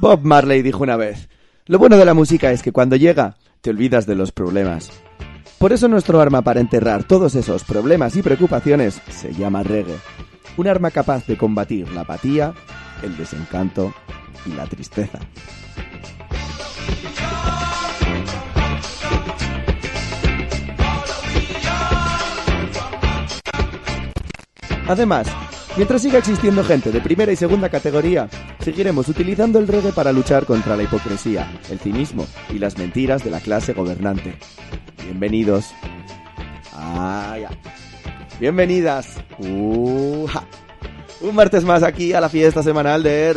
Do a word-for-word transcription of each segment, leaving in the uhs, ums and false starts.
Bob Marley dijo una vez: lo bueno de la música es que cuando llega, te olvidas de los problemas. Por eso nuestro arma para enterrar todos esos problemas y preocupaciones se llama reggae. Un arma capaz de combatir la apatía, el desencanto y la tristeza. Además, mientras siga existiendo gente de primera y segunda categoría, seguiremos utilizando el reggae para luchar contra la hipocresía, el cinismo y las mentiras de la clase gobernante. Bienvenidos. Ah, ya. Bienvenidas. Uh, ja. Un martes más aquí a la fiesta semanal de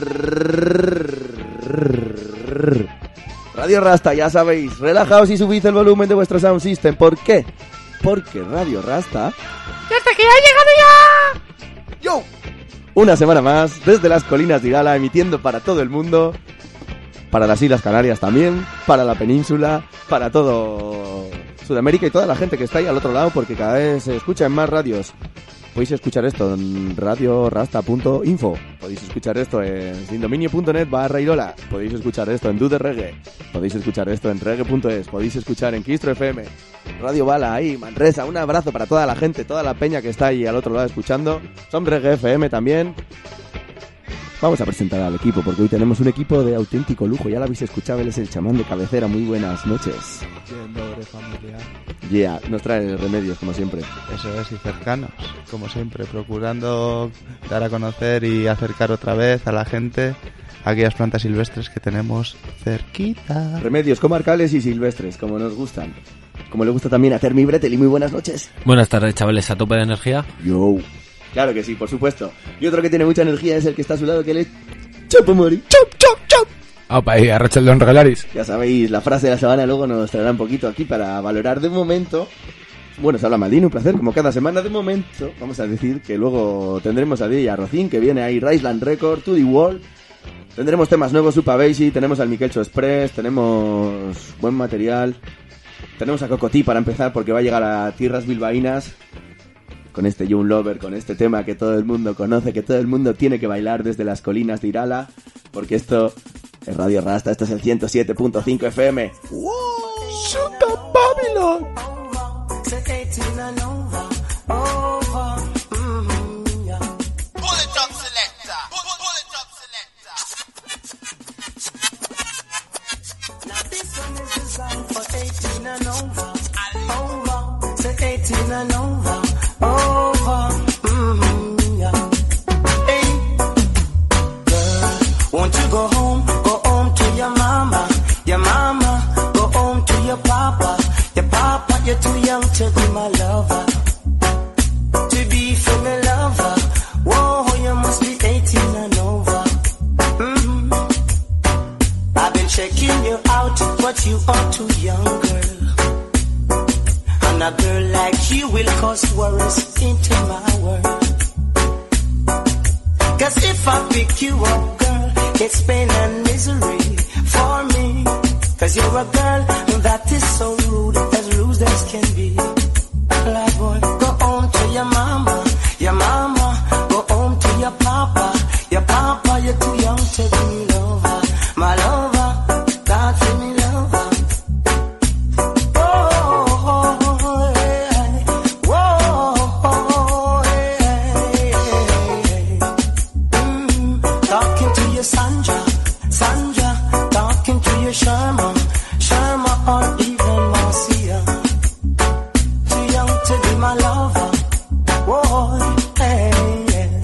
Radio Rasta, ya sabéis. Relajaos y subid el volumen de vuestro sound system. ¿Por qué? Porque Radio Rasta... ¡Ya hasta que ha llegado ya! ¡Yo! Una semana más, desde las colinas de Irala, emitiendo para todo el mundo, para las Islas Canarias también, para la península, para todo Sudamérica y toda la gente que está ahí al otro lado, porque cada vez se escucha en más radios. Podéis escuchar esto en radio rasta punto info, podéis escuchar esto en sindominio punto net barra Irola, podéis escuchar esto en Dude Reggae, podéis escuchar esto en reggae punto es, podéis escuchar en Kistro F M, Radio Bala ahí, Manresa. Un abrazo para toda la gente, toda la peña que está ahí al otro lado escuchando. Son Reggae F M también. Vamos a presentar al equipo, porque hoy tenemos un equipo de auténtico lujo. Ya lo habéis escuchado, él es el chamán de cabecera. Muy buenas noches. Bien, doble familia. Yeah, nos trae remedios, como siempre. Eso es, y cercanos, como siempre, procurando dar a conocer y acercar otra vez a la gente aquellas plantas silvestres que tenemos cerquita. Remedios comarcales y silvestres, como nos gustan. Como le gusta también a Termi Bretel. Y muy buenas noches. Buenas tardes, chavales, a tope de energía. Yo. Claro que sí, por supuesto. Y otro que tiene mucha energía es el que está a su lado, que le... ¡Chapo Mori! ¡Chop, chop, chop! Opa, y a Rachel Don Regalaris. Ya sabéis, la frase de la semana luego nos traerá un poquito aquí para valorar de momento. Bueno, se habla Maldini, un placer, como cada semana. De momento, vamos a decir que luego tendremos a D J Arrocín, que viene ahí, Riceland Record, To The World. Tendremos temas nuevos, Supa Basie, tenemos al Miquelcho Express, tenemos buen material. Tenemos a Cocotí para empezar, porque va a llegar a tierras bilbaínas con este Young Lover, con este tema que todo el mundo conoce, que todo el mundo tiene que bailar desde las colinas de Irala, porque esto es Radio Rasta, esto es el ciento siete punto cinco F M. ¡Wow! ¡Super Babylon! Over, mm-hmm, yeah. Hey, girl, won't you go home, go home to your mama, your mama, go home to your papa, your papa, you're too young to be my lover, to be for me lover, whoa, you must be eighteen and over, mm-hmm. I've been checking you out, but you are too young, girl. A girl like you will cause worries into my world. Cause if I pick you up, girl, it's pain and misery for me. Cause you're a girl that is so rude, as rude as can be. Like boy, go home to your mama, your mama, go home to your papa, your papa, you're too young to be lover, my lover, God for me lover. Sharma, Sharma, or even Marcia. Too young to be my lover. Whoa, hey, yeah.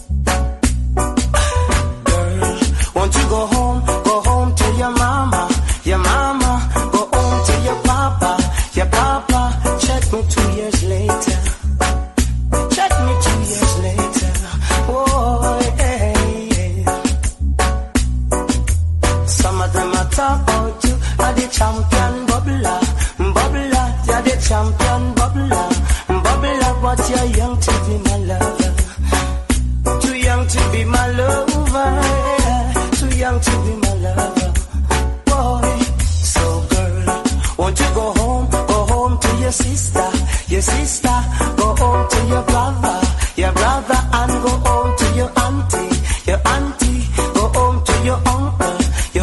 Girl, won't you go home, go home to your mama, your mama, go home to your papa, your papa. Check me two years later. Check me two years later. Whoa, hey, yeah. Some of them are talk about you are the champion bubbler, bubbler, you're the champion bubbler, bubbler, but you're young to be my lover, too young to be my lover, yeah. Too young to be my lover, boy. So girl, won't you go home, go home to your sister, your sister, go home to your brother, your brother, and go home to your auntie, your auntie, go home to your uncle, your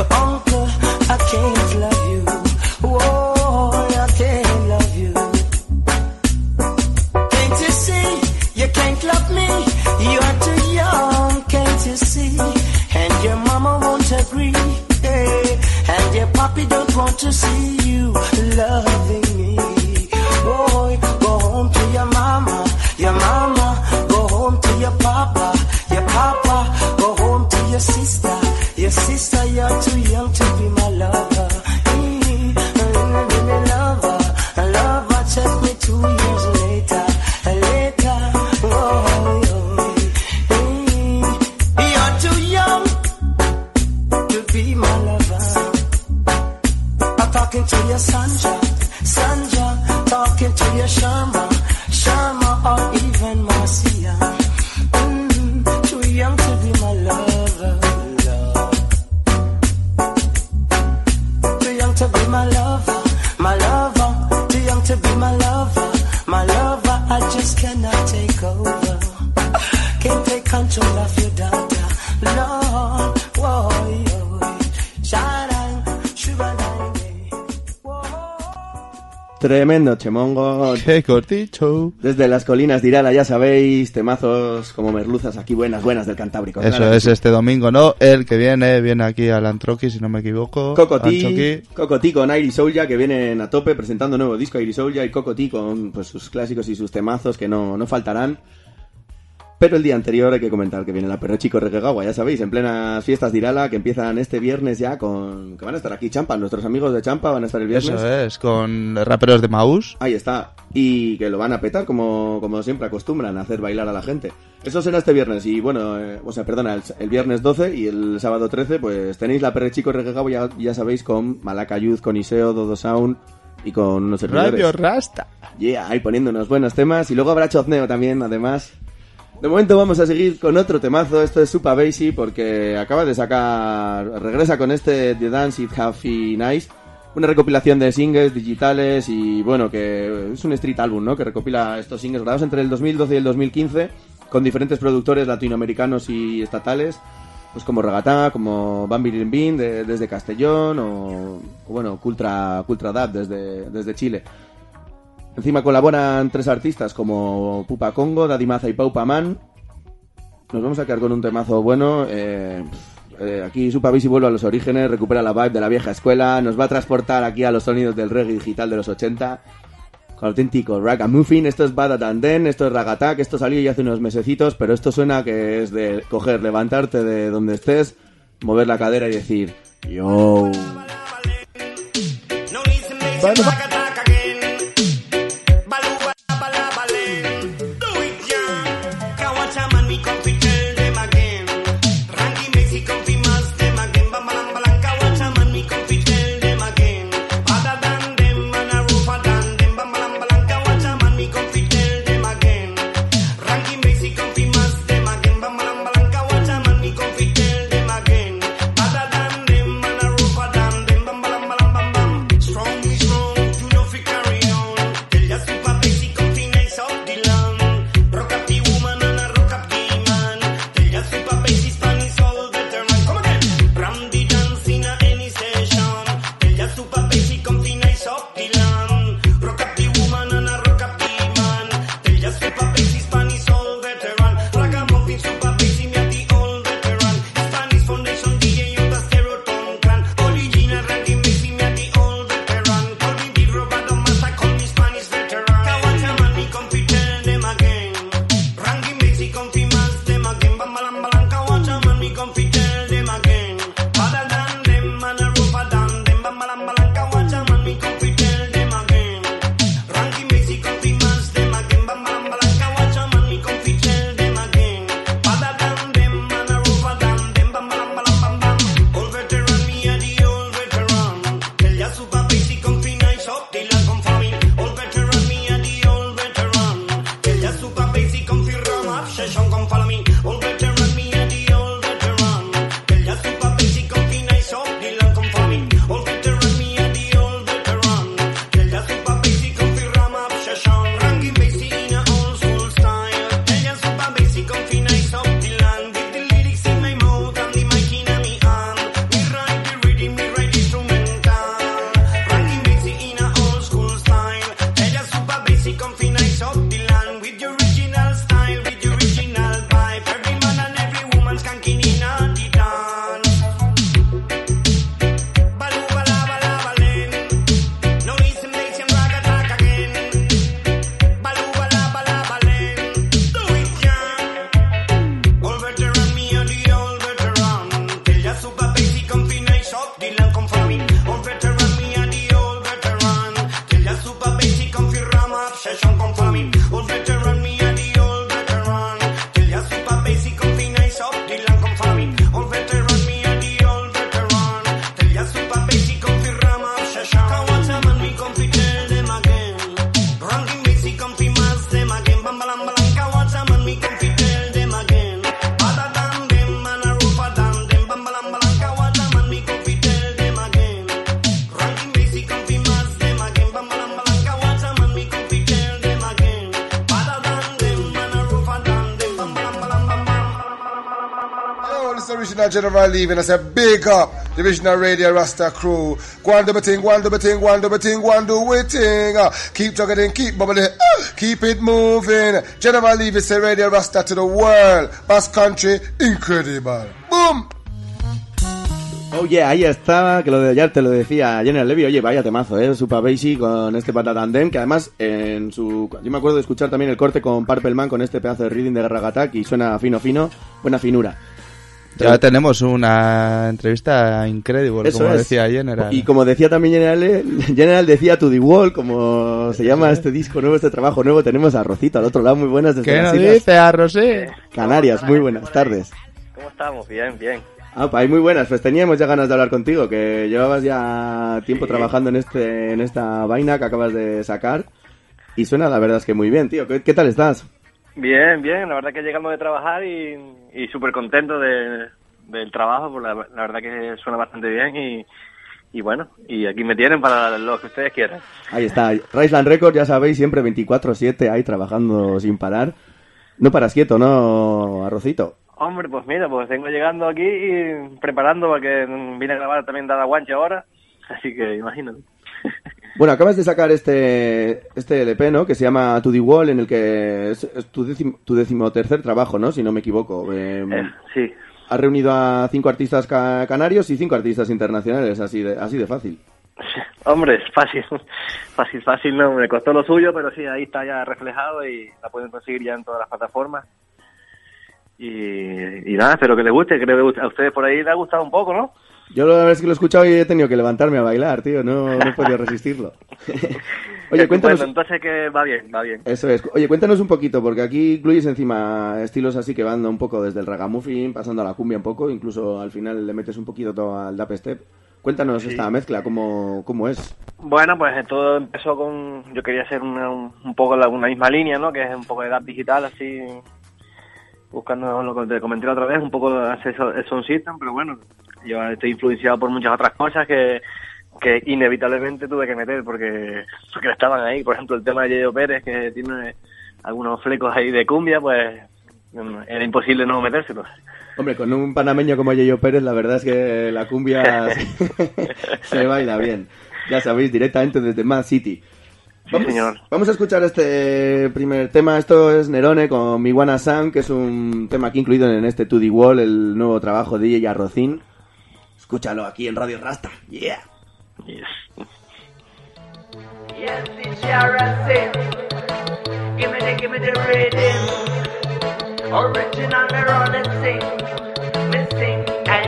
Tremendo chemongo. ¡Qué corticho! Desde las colinas de Irala, ya sabéis, temazos como merluzas aquí buenas, buenas del Cantábrico. Eso Claro que es sí. este domingo, ¿no? El que viene, viene aquí al Antroqui, si no me equivoco. Cocotí, Anchoqui. Cocotí con Airy Soulja, que vienen a tope presentando nuevo disco Airy Soulja, y Cocotí con pues, sus clásicos y sus temazos que no, no faltarán. Pero el día anterior hay que comentar que viene la Perro Chico Requegawa, ya sabéis, en plenas fiestas de Irala, que empiezan este viernes ya con... que van a estar aquí Champa, nuestros amigos de Champa van a estar el viernes. Eso es, con raperos de Maús. Ahí está. Y que lo van a petar como, como siempre acostumbran a hacer bailar a la gente. Eso será este viernes. Y bueno, eh, o sea, perdona, el, el viernes doce y el sábado trece, pues tenéis la Perre Chico Requegawa, ya, ya sabéis, con Malaca Youth, con Iseo, Dodo Sound y con unos servidores. Radio Rasta. Yeah, ahí poniendo unos buenos temas. Y luego habrá chozneo también, además. De momento vamos a seguir con otro temazo. Esto es Super Bassy porque acaba de sacar... regresa con este The Dance It Happy Nice. Una recopilación de singles digitales y bueno, que es un street album, ¿no? Que recopila estos singles grabados entre el dos mil doce y el dos mil quince con diferentes productores latinoamericanos y estatales. Pues como Ragatá, como Bambi Limbin de, desde Castellón o, o bueno, Cultra, Cultra Dab desde, desde Chile. Encima colaboran tres artistas como Pupa Congo, Daddy Maza y Paupa Man. Nos vamos a quedar con un temazo bueno. Eh, eh, aquí Super Bassy vuelve a los orígenes, recupera la vibe de la vieja escuela, nos va a transportar aquí a los sonidos del reggae digital de los ochenta. Con auténtico ragamuffin. Esto es Bada Dan Den, esto es Ragatá, que esto salió ya hace unos mesecitos, pero esto suena que es de coger, levantarte de donde estés, mover la cadera y decir yo. Bueno. Strong, strong, you know. original General Levy, and I say big up the original Radio Rasta crew. Go and do my thing, go and do my thing, go and do my thing, go and do my thing. Uh, keep chugging, keep bubbling, uh, keep it moving. General Levy say Radio Rasta to the world. Basque Country, incredible. Boom. Oh yeah, ahí está, que lo de, ya te lo decía General Levy. Oye, vaya temazo, eh, Super Bassy con este Patatandem, que además en su, yo me acuerdo de escuchar también el corte con Purple Man con este pedazo de reading de Rag Attack y suena fino fino, buena finura. Ya Pero, tenemos una entrevista increíble, como es. decía General. Y como decía también General, General decía To The Wall, como se llama este disco nuevo, este trabajo nuevo, tenemos a Rocito al otro lado, muy buenas desde ¿Qué las nos Islas dice a Rosé? Canarias, muy buenas tardes. ¿Cómo estamos? Bien, bien. Ah, pues muy buenas, pues teníamos ya ganas de hablar contigo, que llevabas ya tiempo sí. trabajando en este en esta vaina que acabas de sacar y suena la verdad es que muy bien, tío. ¿Qué, qué tal estás? Bien, bien, la verdad que llegamos de trabajar y, y súper contento de, del trabajo, pues la, la verdad que suena bastante bien y, y bueno, y aquí me tienen para lo que ustedes quieran. Ahí está, Riceland Records, ya sabéis, siempre veinticuatro siete ahí trabajando sin parar. No paras quieto, ¿no, Arrocito? Hombre, pues mira, pues vengo llegando aquí y preparando para que vine a grabar también Dada Guanche ahora, así que imagínate. Bueno, acabas de sacar este este L P, ¿no? Que se llama To The Wall, en el que es, es tu, décimo, tu decimotercer trabajo, ¿no? Si no me equivoco. Eh, eh, sí. Has reunido a cinco artistas ca- canarios y cinco artistas internacionales, así de así de fácil. Hombre, es fácil, fácil, fácil, no, me costó lo suyo, pero sí, ahí está ya reflejado y la pueden conseguir ya en todas las plataformas. Y, y nada, espero que les guste, creo que a ustedes por ahí les ha gustado un poco, ¿no? Yo la verdad es que lo he escuchado y he tenido que levantarme a bailar, tío, no, no he podido resistirlo. Oye, cuéntanos... Entonces que va bien, va bien. Eso es. Oye, cuéntanos un poquito, porque aquí incluyes encima estilos así que van un poco desde el ragamuffin, pasando a la cumbia un poco, incluso al final le metes un poquito todo al dubstep. Cuéntanos sí. esta mezcla, ¿cómo, cómo es? Bueno, pues todo empezó con... Yo quería hacer una, un, un poco la, una misma línea, ¿no? Que es un poco de dub digital, así... Buscando lo que te comenté la otra vez, un poco de hacer el sound system, pero bueno, yo estoy influenciado por muchas otras cosas que, que inevitablemente tuve que meter porque, porque estaban ahí. Por ejemplo, el tema de Yeyo Pérez, que tiene algunos flecos ahí de cumbia, pues era imposible no metérselo. Hombre, con un panameño como Yeyo Pérez, la verdad es que la cumbia se, se baila bien. Ya sabéis, directamente desde Mad City. Vamos, sí, señor. Vamos a escuchar este primer tema. Esto es Nerone con Mi Wanna Sound, que es un tema aquí incluido en este To The Wall, el nuevo trabajo de D J Arrocín. Escúchalo aquí en Radio Rasta. Yeah. Yes. Yes, D J Arrocín. Give me the, give me the rhythm. Original Nerone sing. Me sing.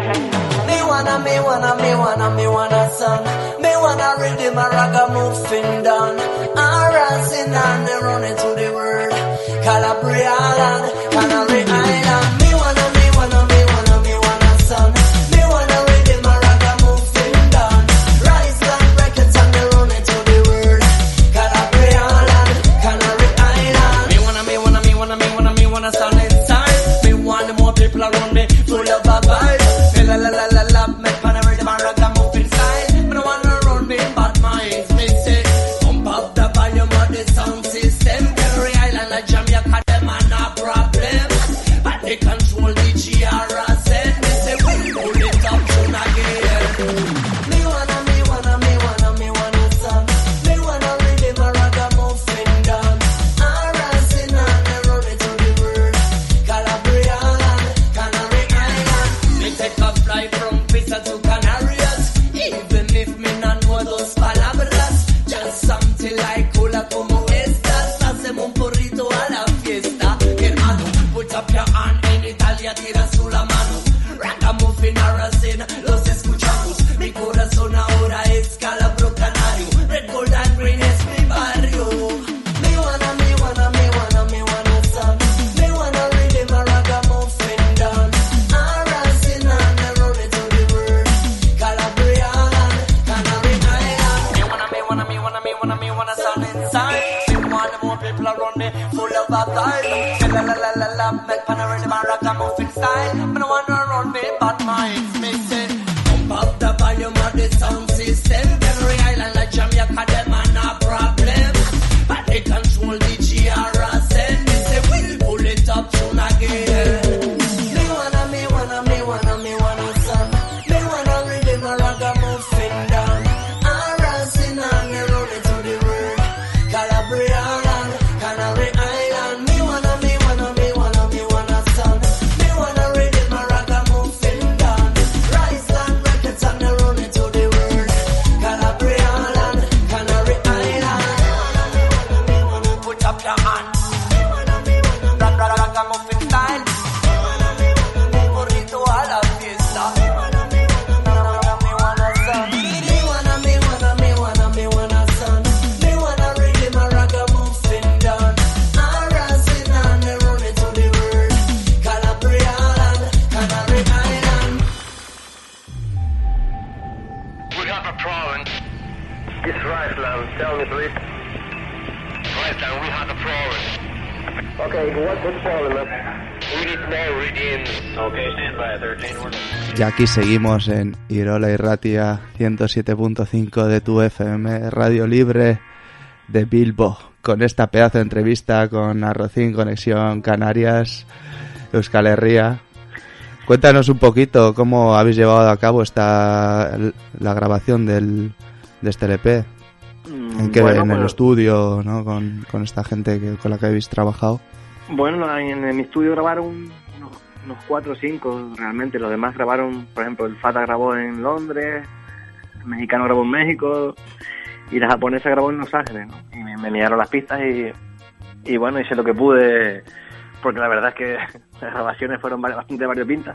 Me wanna, me wanna, me wanna, me wanna song. Me wanna rhythm a ragamuffin down. Arrasing and they running to the world. Calabria Island, Canary Island. Me wanna, me wanna, me wanna, me wanna song. Me wanna rhythm a ragamuffin down. Rise and records and they running to the world. Calabria Island, Canary Island. Me wanna, me wanna, me wanna, me wanna, me wanna sound inside. Me want more people around me full of a vibe. La la la la la, make pan a rhythm a ragamuffin style. Me no wanna run me bad minds, me say. Pump up the volume of the sound system. Every island like Jamaica, them are no problem. But they control the G R S N. Me say, we pull it up soon again. Me wanna, me wanna, me wanna, me wanna song. Me wanna rhythm a ragamuffin down. Arrasing and they run it to the world. Calabria Island, Canary Island. Me take a fly from Pisa to Canarias. Even if me not know those palabras. Just something like hola como estas. Hacemos un porrito a la fiesta. Hermano, put up your hand en Italia, tira su la mano. Ragamuffin Arrasing, los escuchamos. Mi corazón ahora es Calabro Canario. Red, gold and green es mi barrio. Me wanna, me wanna, me wanna, me wanna song. Me wanna rhythm a ragamuffin down. Arrasing and they run it to the world. Calabria Island, Canary Island. Me wanna, me wanna, me wanna, me wanna, me wanna sound inside. Me want more people around me full of a vibe. La la la la la, make pan a rhythm a ragamuffin style. Me no wanna run me bad minds, me say. Pump up the volume of the sound system. Every island like Jamaica, them are no problem. But they control the G R S N. Me say we'll pull it up soon again. Me wanna, me wanna, me wanna, me wanna. your hand. Me wanna, me wanna, rock, rock, rock, ragamuffin style. Me wanna, me wanna, me burrito a la fiesta. Me wanna, me wanna, me wanna, son. Me wanna, me wanna, me wanna, me wanna, son. Me wanna rhythm a ragamuffin down. I'm rising and they run it to the world. Calabria Island, Canary Island. We have a problem. It's Riceland. Tell me, please. Riceland, we have a problem. Okay, what's the problem? We need more readings. Okay, stand by thirteen order. Y aquí seguimos en Irola y Ratia ciento siete punto cinco de tu F M, Radio Libre de Bilbo, con esta pedazo de entrevista con Arrocín, Conexión Canarias, Euskal Herria. Cuéntanos un poquito cómo habéis llevado a cabo esta la grabación del, de este L P. ¿En, qué, bueno, en el bueno. estudio, ¿no? Con, con esta gente que, con la que habéis trabajado. Bueno, en, en mi estudio grabaron unos, unos cuatro o cinco realmente. Los demás grabaron, por ejemplo, el Fata grabó en Londres, el mexicano grabó en México y la japonesa grabó en Los Ángeles, ¿no? Y me, me enviaron las pistas y, y bueno, hice lo que pude, porque la verdad es que las grabaciones fueron bastante variopintas.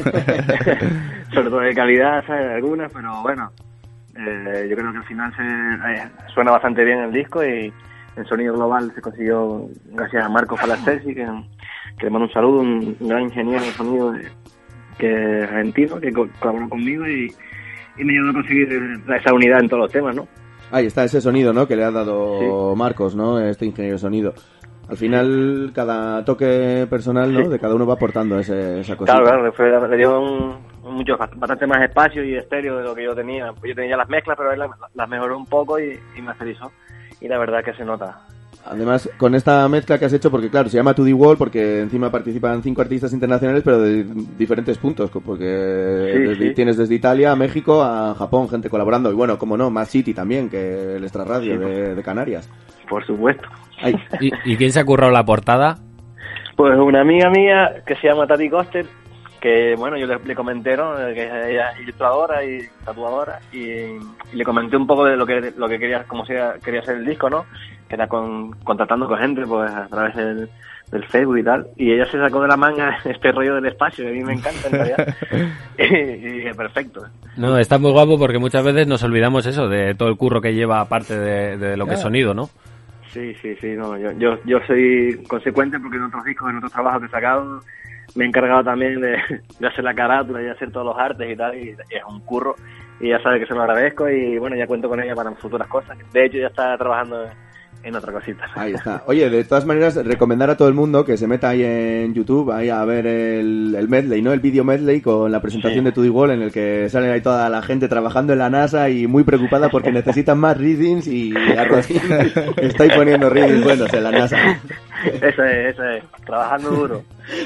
Sobre todo de calidad, ¿sabes? Algunas, pero bueno. Eh, yo creo que al final se, eh, suena bastante bien el disco y el sonido global se consiguió gracias a Marco Falastesi, que, que le mando un saludo, un, un gran ingeniero de sonido de, que es argentino, que co- colaboró conmigo y, y me ayudó a conseguir esa unidad en todos los temas, ¿no? Ahí está ese sonido, ¿no? Que le ha dado Sí. Marcos, ¿no? Este ingeniero de sonido. Al final, cada toque personal, ¿no? Sí. De cada uno va aportando ese, esa cosita. Claro, claro, le, fue, le dio un, un mucho, bastante más espacio y estéreo de lo que yo tenía. Pues yo tenía ya las mezclas, pero él las, las mejoró un poco y, y me aterrizó. Y la verdad que se nota. Además, con esta mezcla que has hecho, porque claro, se llama To The Wall, porque encima participan cinco artistas internacionales, pero de diferentes puntos, porque Sí, desde- sí. tienes desde Italia a México a Japón, gente colaborando. Y bueno, como no, Mad City también, que el extra radio Sí, de, de Canarias. Por supuesto. Ay, ¿Y, ¿Y quién se ha currado la portada? Pues una amiga mía que se llama Tati Coster, que bueno, yo le, le comenté, ¿no? Que ella es ilustradora y tatuadora, y, y le comenté un poco de lo que lo que quería, cómo se quería hacer el disco, ¿no? Que era con, contactando con gente, pues a través del, del Facebook y tal, y ella se sacó de la manga este rollo del espacio, que a mí me encanta en realidad. y, y dije, perfecto. No, está muy guapo porque muchas veces nos olvidamos eso, de todo el curro que lleva aparte de, de lo que es Claro. sonido, ¿no? Sí, sí, sí, no, yo, yo, yo soy consecuente porque en otros discos, en otros trabajos que he sacado, me he encargado también de, de hacer la carátula y de hacer todos los artes y tal, y, y es un curro, y ya sabe que se lo agradezco y bueno, ya cuento con ella para futuras cosas. De hecho, ya está trabajando en otra cosita. ahí está. Oye, de todas maneras, recomendar a todo el mundo que se meta ahí en YouTube, ahí a ver el, el medley, ¿no? El video medley con la presentación Sí. de To The Wall, en el que salen ahí toda la gente trabajando en la NASA y muy preocupada porque necesitan más readings y Arrocín está ahí poniendo readings buenos en la NASA. Eso es, eso es, trabajando duro.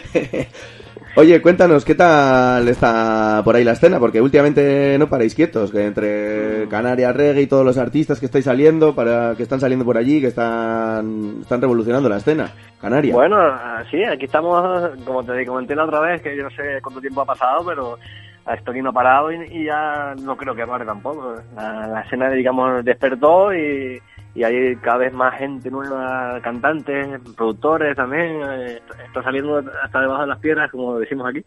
Oye, cuéntanos, ¿qué tal está por ahí la escena? Porque últimamente no paráis quietos, que entre Canarias Reggae y todos los artistas que estáis saliendo, para que están saliendo por allí, que están están revolucionando la escena canaria. Bueno, sí, aquí estamos, como te comenté la otra vez, que yo no sé cuánto tiempo ha pasado, pero esto aquí no ha parado y, y ya no creo que pare tampoco. La, la escena, digamos, despertó y, y hay cada vez más gente nueva, cantantes, productores también, eh, está saliendo hasta debajo de las piedras, como decimos aquí.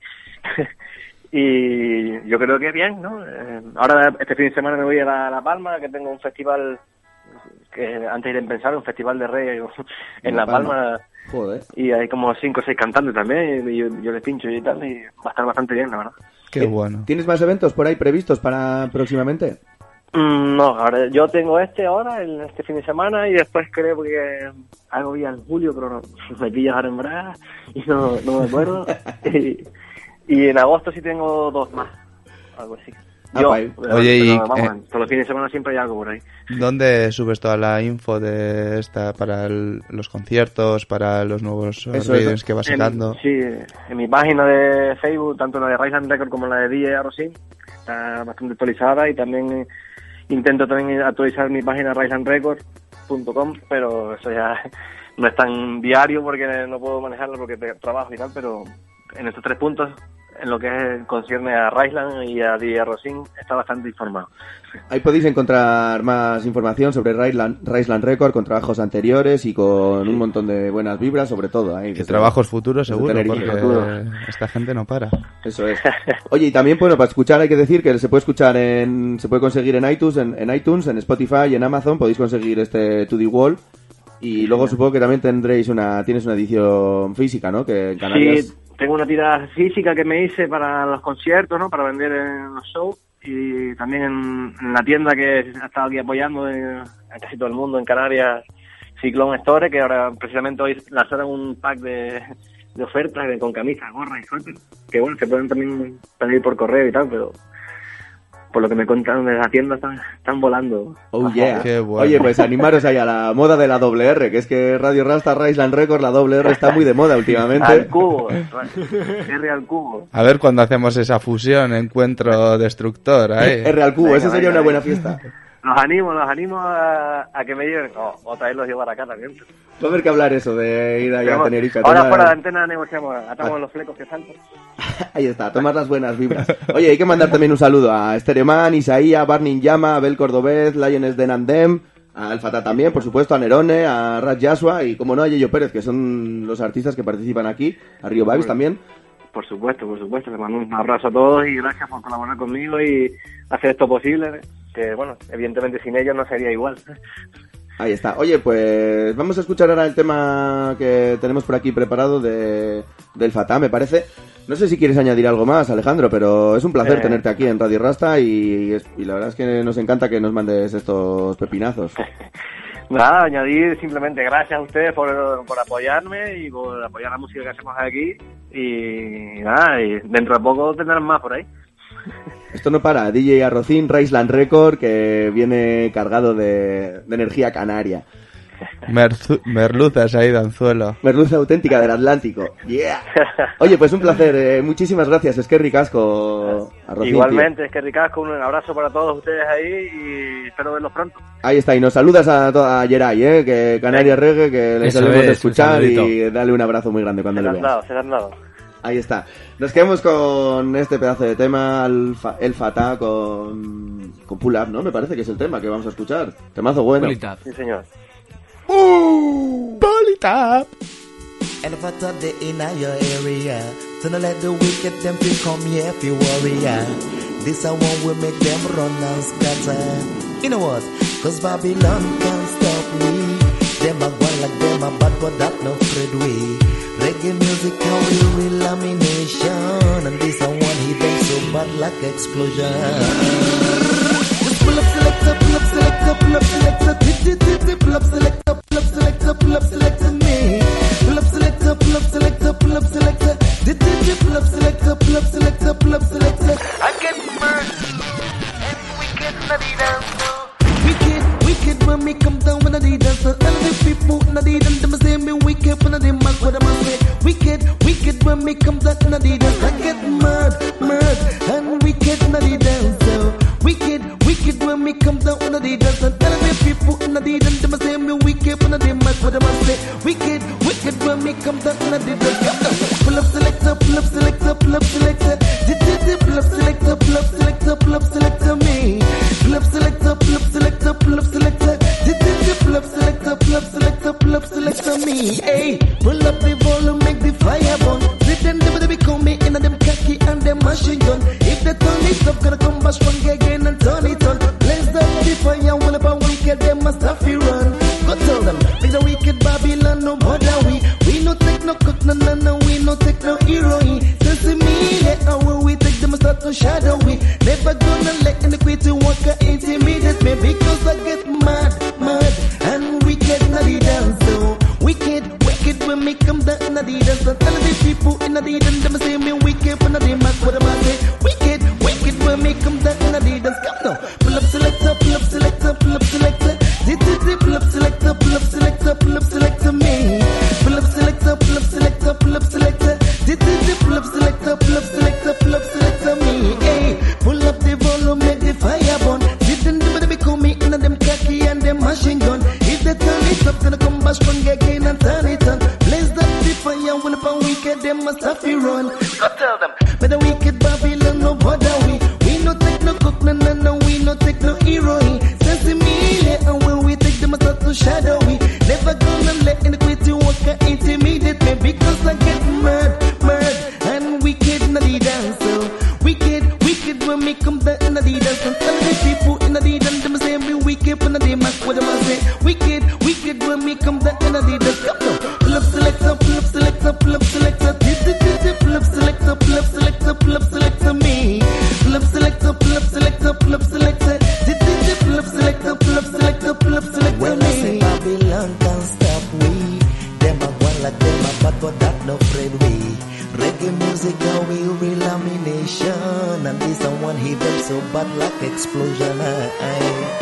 Y yo creo que bien, ¿no? Eh, ahora este fin de semana me voy a La, La Palma, que tengo un festival que antes de pensar, un festival de reggae en La Palma. Joder. Y hay como cinco o seis cantantes también, y yo, yo les pincho y tal, y va a estar bastante bien, la verdad. Qué Eh, bueno. ¿Tienes más eventos por ahí previstos para próximamente? Mm, no, ahora yo tengo este ahora, el, este fin de semana, y después creo que algo ya en julio, pero no, me pillas ahora en Braga y no, no me acuerdo. y, y en agosto sí tengo dos más, algo así. Ah, Yo, guay. pero- Oye, pero y, vamos, eh, todos los fines de semana siempre hay algo por ahí. ¿Dónde subes toda la info de esta para el- los conciertos, para los nuevos Eso readings es. que vas En- sacando? sí, en mi página de Facebook, tanto la de Rise and Record como la de D J Arrocín, está bastante actualizada, y también eh, intento también actualizar mi página rise and record punto com, pero eso ya no es tan diario porque no puedo manejarlo porque te- trabajo y tal, pero en estos tres puntos en lo que concierne a Raisland y a D J Rosin, está bastante informado. Ahí podéis encontrar más información sobre Raisland, Raisland Record, con trabajos anteriores y con un montón de buenas vibras, sobre todo. Ahí, que trabajos futuros seguro, Tenerife. porque Futuro. esta gente no para. Eso es. Oye, y también, bueno, para escuchar hay que decir que se puede escuchar en, se puede conseguir en iTunes, en, en iTunes, en Spotify y en Amazon, podéis conseguir este To The Wall. Y luego supongo que también tendréis una, tienes una edición física, ¿no? Que en Canarias... Sí, tengo una tirada física que me hice para los conciertos, ¿no? Para vender en los shows. Y también en, en la tienda que ha estado aquí apoyando en, a casi todo el mundo en Canarias, Ciclone Store, que ahora precisamente hoy lanzaron un pack de, de ofertas de, con camisas, gorras y suéter, que bueno, se pueden también pedir por correo y tal, pero por lo que me contaron desde la tienda están, están volando. Oh yeah. Qué bueno. Oye, pues animaros ahí a la moda de la doble R, que es que Radio Rasta, Raisland Records, la doble R está muy de moda últimamente. Al cubo, R al cubo. A ver cuando hacemos esa fusión, encuentro destructor ahí. R al cubo, Venga, eso sería venga, una buena venga. fiesta. Los animo, los animo a, a que me lleven, o, o traerlos llevar acá también. Va a haber que hablar eso de ir allá a Pero, Tenerife. a ahora tomar- fuera de antena negociamos, atamos Ah. los flecos que saltan. Ahí está, tomar las buenas vibras. Oye, hay que mandar también un saludo a Stereoman, Isaía, Barning Llama, Abel Cordobés, Lions de Nandem, a Alfata también, por supuesto, a Nerone, a Raj Yasua y, como no, a Yeyo Pérez, que son los artistas que participan aquí, a Río Babis también. Por supuesto, por supuesto. Les mando un abrazo a todos y gracias por colaborar conmigo y hacer esto posible. Que, bueno, evidentemente sin ellos no sería igual. Ahí está. Oye, pues vamos a escuchar ahora el tema que tenemos por aquí preparado de del Fatah, me parece. No sé si quieres añadir algo más, Alejandro, pero es un placer Eh. tenerte aquí en Radio Rasta y, es- y la verdad es que nos encanta que nos mandes estos pepinazos. Nada, añadir simplemente gracias a ustedes por, por apoyarme y por apoyar la música que hacemos aquí. Y nada, y dentro de poco tendrán más por ahí. Esto no para, D J Arrocín, Raisland Record, que viene cargado de, de energía canaria. Merzu- merluzas ahí de anzuelo. Merluza auténtica del Atlántico. Yeah. Oye, pues un placer. eh, muchísimas gracias, es que ricasco. Arrocín, Igualmente, tío. es que ricasco, un abrazo para todos ustedes ahí y espero verlos pronto. Ahí está, y nos saludas a, toda a Yeray, eh, que Canarias Reggae, que le Eso solemos es, de un escuchar saludito. y dale un abrazo muy grande cuando Se le le han veas. dado, se le han dado. Ahí está. Nos quedamos con este pedazo de tema, el, fa- el Fatah con, con Pull Up, ¿no? Me parece que es el tema que vamos a escuchar. Temazo bueno. Bolita. Sí, señor. Bolita. And if I thought they in your area, so don't let the wicked them feel come here if you warrior. This I want will make them run and scatter. You know what? Cause Babylon can't stop me. Them a one like them a bad, but that no afraid we. Reggae music how we real lamination. And this I want hit them so bad like explosion. Just pull up, selector, pull up, selector, pull up, selector, tip, tip, tip, tip, pull up, selector, pull up, selector, pull up, selector, me. Pull up, selector, pull up, selector, pull up, selector, tip, tip, tip, pull up, selector, pull up, selector, pull up, selector. I get murdered and wicked, nutty dance. Wicked, wicked when me come down when I did dance. All of the people, nutty dance, them say me wicked when I did mark what I'm say. Wicked, wicked when me come down when I did dance. I get mad, mad and wicked, nutty dance. Wicked, wicked when me come down when I did dance. And tell me people in the dance, them say me wicked when I did my what I say. Wicked, wicked when me come down when I did dance. Pull up selector, pull up selector, pull up selector. Did did pull up selector, pull up selector, pull up selector me. Pull up selector, pull up selector, pull up selector. Did did pull up selector, pull up selector, pull up selector me. Hey, pull up the volume, make the fire burn. Let them never be come me in them khaki and them machine gun. If they turn it up, gonna come back strong again and turn it on. Blaze up the fire, will up and wicked, them must have to run. Go tell them, make the wicked Babylon no bother we. We no take no cut, no no no, we no take no heroine. Since me, let our we take them start to shadow we. Never gonna let any quit walk intimidate me because I get mad, mad and wicked nutty dance. So wicked, wicked when me come down in the dance. And tell the people in the dance, them say me wicked when I mark what am I say? Wicked, wicked when me come down in the dance. Come now, pull up selector, pull up selector, pull up selector. Did did pull up selector, pull up selector, pull up selector me. Pull up selector, pull up selector, pull up selector. Did did pull up selector, pull up selector, pull up selector me. Hey, pull up the volume, make the fire burn. Didn't do the call me in them khaki and them machine gun. If they turn it up, gonna come back strong again and turn it on. Blaze up the fire, when upon wicked, them must have to run. Go tell them, For the wicked Babylon, no bother we. We no take no cook, no, no, no, we no take no heroine. Sense me, and when we take them, I start to shadow we. Never gonna let iniquity walk and intimidate me, because I get mad, mad, and wicked in the dance. So wicked, wicked when me come back in the dance. And tell the people in the dance, them say me wicked when the mask, what them I say. Wicked, wicked when me come back in the dance. Come now, pull up, select up, pull up, select up, pull up, select up, dip, dip, dip, dip, pull up, select up, pull up, select up, pull up, select up me. Pull up, select up, pull up, select up, pull up, select up, dip, dip, dip, pull up, select up, pull up, select up, pull up, select up me. When I say Babylon can't stop we, them a one like them a bad, but that no afraid we. Reggae music and we real lamination, and this a one hit them so bad like explosion. I,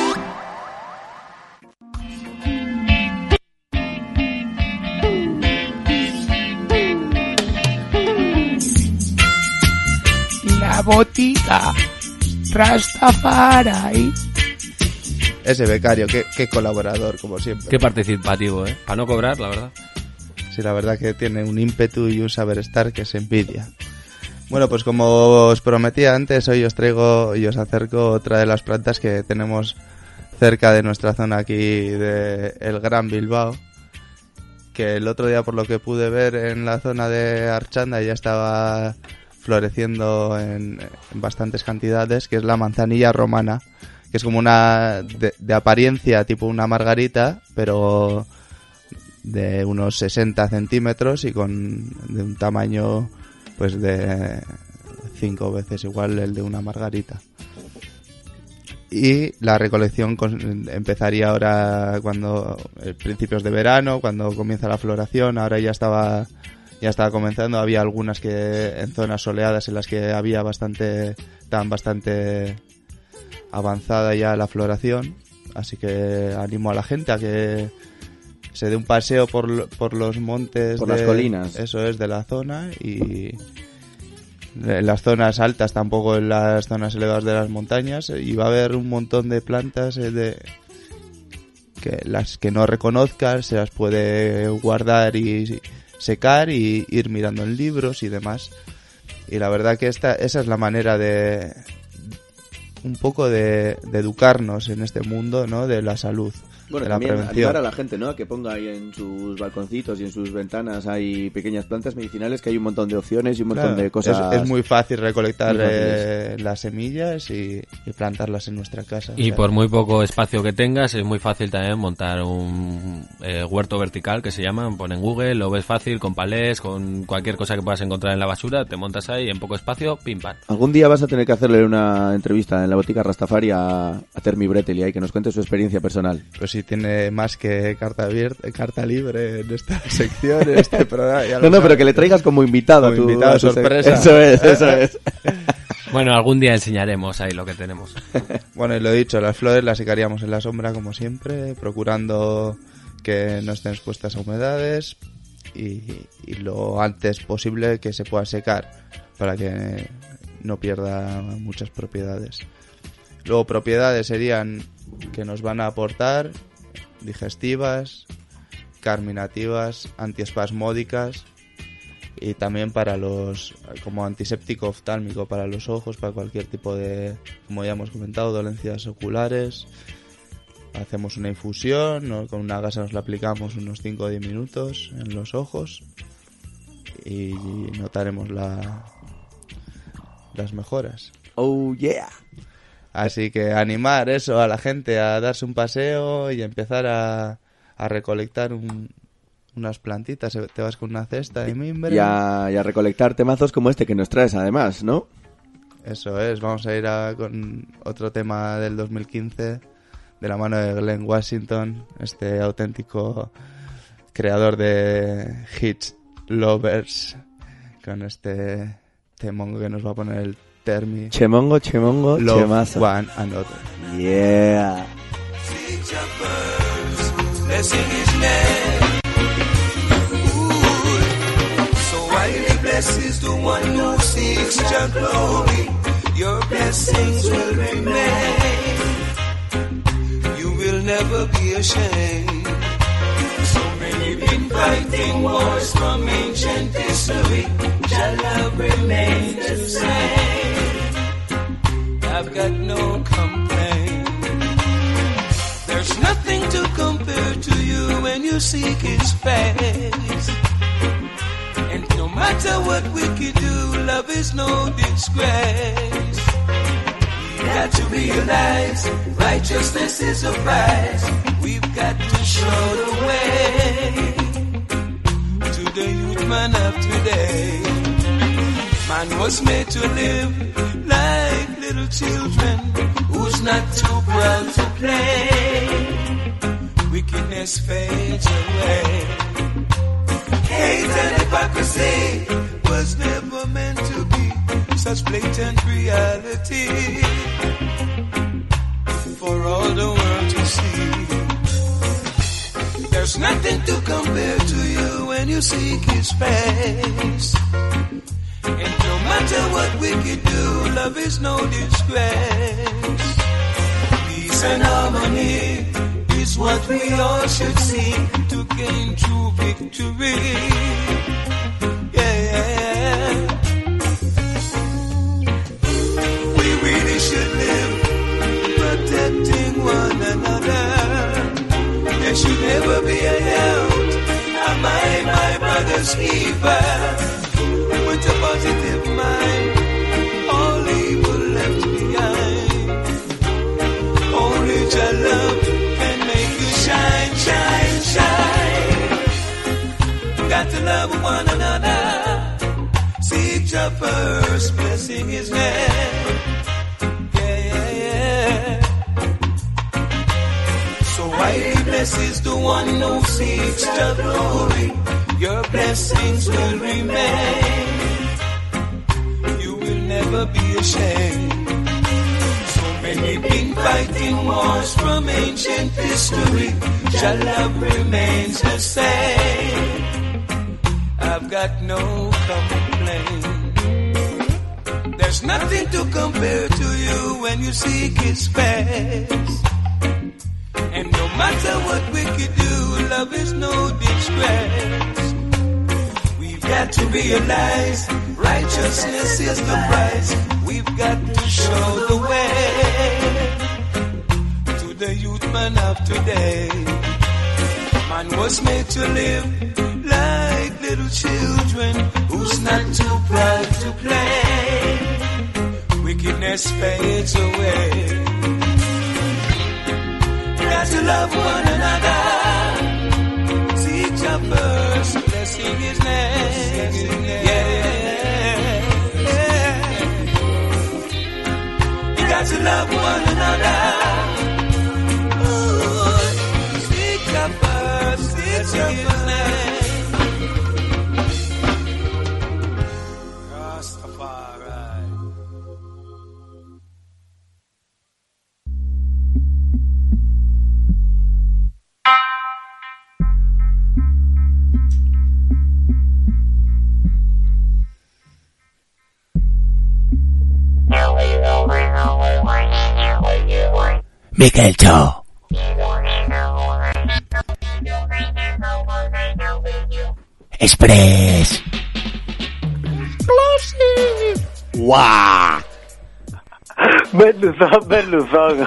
La botica Rastafari. Ese becario, qué, qué colaborador, como siempre. Qué participativo, ¿eh? Para no cobrar, la verdad. Sí, la verdad que tiene un ímpetu y un saber estar que se envidia. Bueno, pues como os prometía antes, hoy os traigo y os acerco otra de las plantas que tenemos cerca de nuestra zona aquí de el Gran Bilbao, que el otro día, por lo que pude ver en la zona de Archanda, ya estaba floreciendo en, en bastantes cantidades, que es la manzanilla romana, que es como una de, de apariencia tipo una margarita, pero de unos sesenta centímetros y con de un tamaño pues de cinco veces igual el de una margarita. Y la recolección con, empezaría ahora cuando eh, principios de verano, cuando comienza la floración. Ahora ya estaba ya estaba comenzando. Había algunas que en zonas soleadas en las que había bastante estaban bastante avanzada ya la floración, así que animo a la gente a que se dé un paseo por, por los montes, por de, las colinas, eso es, de la zona, y en las zonas altas, tampoco en las zonas elevadas de las montañas, y va a haber un montón de plantas eh, de que las que no reconozcas se las puede guardar y secar y ir mirando en libros y demás. Y la verdad que esta esa es la manera de un poco de, de educarnos en este mundo, ¿no? De la salud, bueno, de la también prevención. animar a la gente, ¿no? A que ponga ahí en sus balconcitos y en sus ventanas hay pequeñas plantas medicinales, que hay un montón de opciones y un montón Claro, de cosas. Es, es muy fácil recolectar muy eh, las semillas y, y plantarlas en nuestra casa. Y o sea, por muy poco espacio que tengas, es muy fácil también montar un eh, huerto vertical, que se llama, pon en Google, lo ves fácil, con palés, con cualquier cosa que puedas encontrar en la basura, te montas ahí en poco espacio, pim pam. Algún día vas a tener que hacerle una entrevista en la botica Rastafari a, a Termi Breteli, ahí que nos cuente su experiencia personal. Pues si tiene más que carta abierta, carta libre en esta sección, en este programa. Ya lo No, no, sabes. pero que le traigas como invitado Como a tu, invitado a tu sec- sorpresa. Eso es, eso es. Bueno, algún día enseñaremos ahí lo que tenemos. Bueno, y lo dicho, las flores las secaríamos en la sombra como siempre, procurando que no estén expuestas a humedades y, y lo antes posible que se pueda secar para que no pierda muchas propiedades. Luego propiedades serían que nos van a aportar digestivas, carminativas, antiespasmódicas y también para los como antiséptico oftálmico para los ojos, para cualquier tipo de, como ya hemos comentado, dolencias oculares. Hacemos una infusión, ¿no? Con una gasa nos la aplicamos unos cinco o diez minutos en los ojos y notaremos la, las mejoras. Oh yeah. Así que animar eso a la gente a darse un paseo y empezar a, a recolectar un, unas plantitas. Te vas con una cesta de mimbre. Y a, y a recolectar temazos como este que nos traes además, ¿no? Eso es, vamos a ir a, con otro tema del dos mil quince de la mano de Glenn Washington, este auténtico creador de hits lovers, con este temón que nos va a poner el Termi. Chemongo, chemongo, Love chemazo. One Another. Yeah. So highly blessed is the one who seeks your glory. Your blessings will remain. You will never be ashamed. So many been fighting wars from ancient history. Shall love remain? to seek His face. And no matter what we can do, love is no disgrace. We got to realize righteousness is a prize. We've got to show the way to the youth man of today. Man was made to live like little children, who's not too proud to play. Wickedness fades away. Hate and hypocrisy was never meant to be such blatant reality for all the world to see. There's nothing to compare to you when you seek His face. And no matter what we can do, love is no disgrace. Peace and harmony is what we all should seek to gain true victory. Yeah, yeah, yeah. We really should live protecting one another. There should never be a doubt. Am I my brother's keeper? With a positive mind, all evil left behind. Only your love can make you shine, shine, shine. Got to love one another. Seek your first, blessing His name. Yeah, yeah, yeah. So highly blessed is the one who seeks your glory. Your blessings will remain. You will never be ashamed. So many been fighting wars from ancient history. Your love remains the same. I've got no complaint. There's nothing to compare to you when you seek His face. And no matter what we could do, love is no disgrace. We've got to realize righteousness is the prize. We've got to show the way to the youth man of today. Man was made to live like little children, who's not too proud to play. Wickedness fades away. Got to love one another. Seek your first, blessing His name. Yeah, yeah. You got to love one another. Ooh, seek your first, seek your His name. Rastafari. Mikelcho. Express. Explosive. ¡Guau! Berluzón, Berluzón.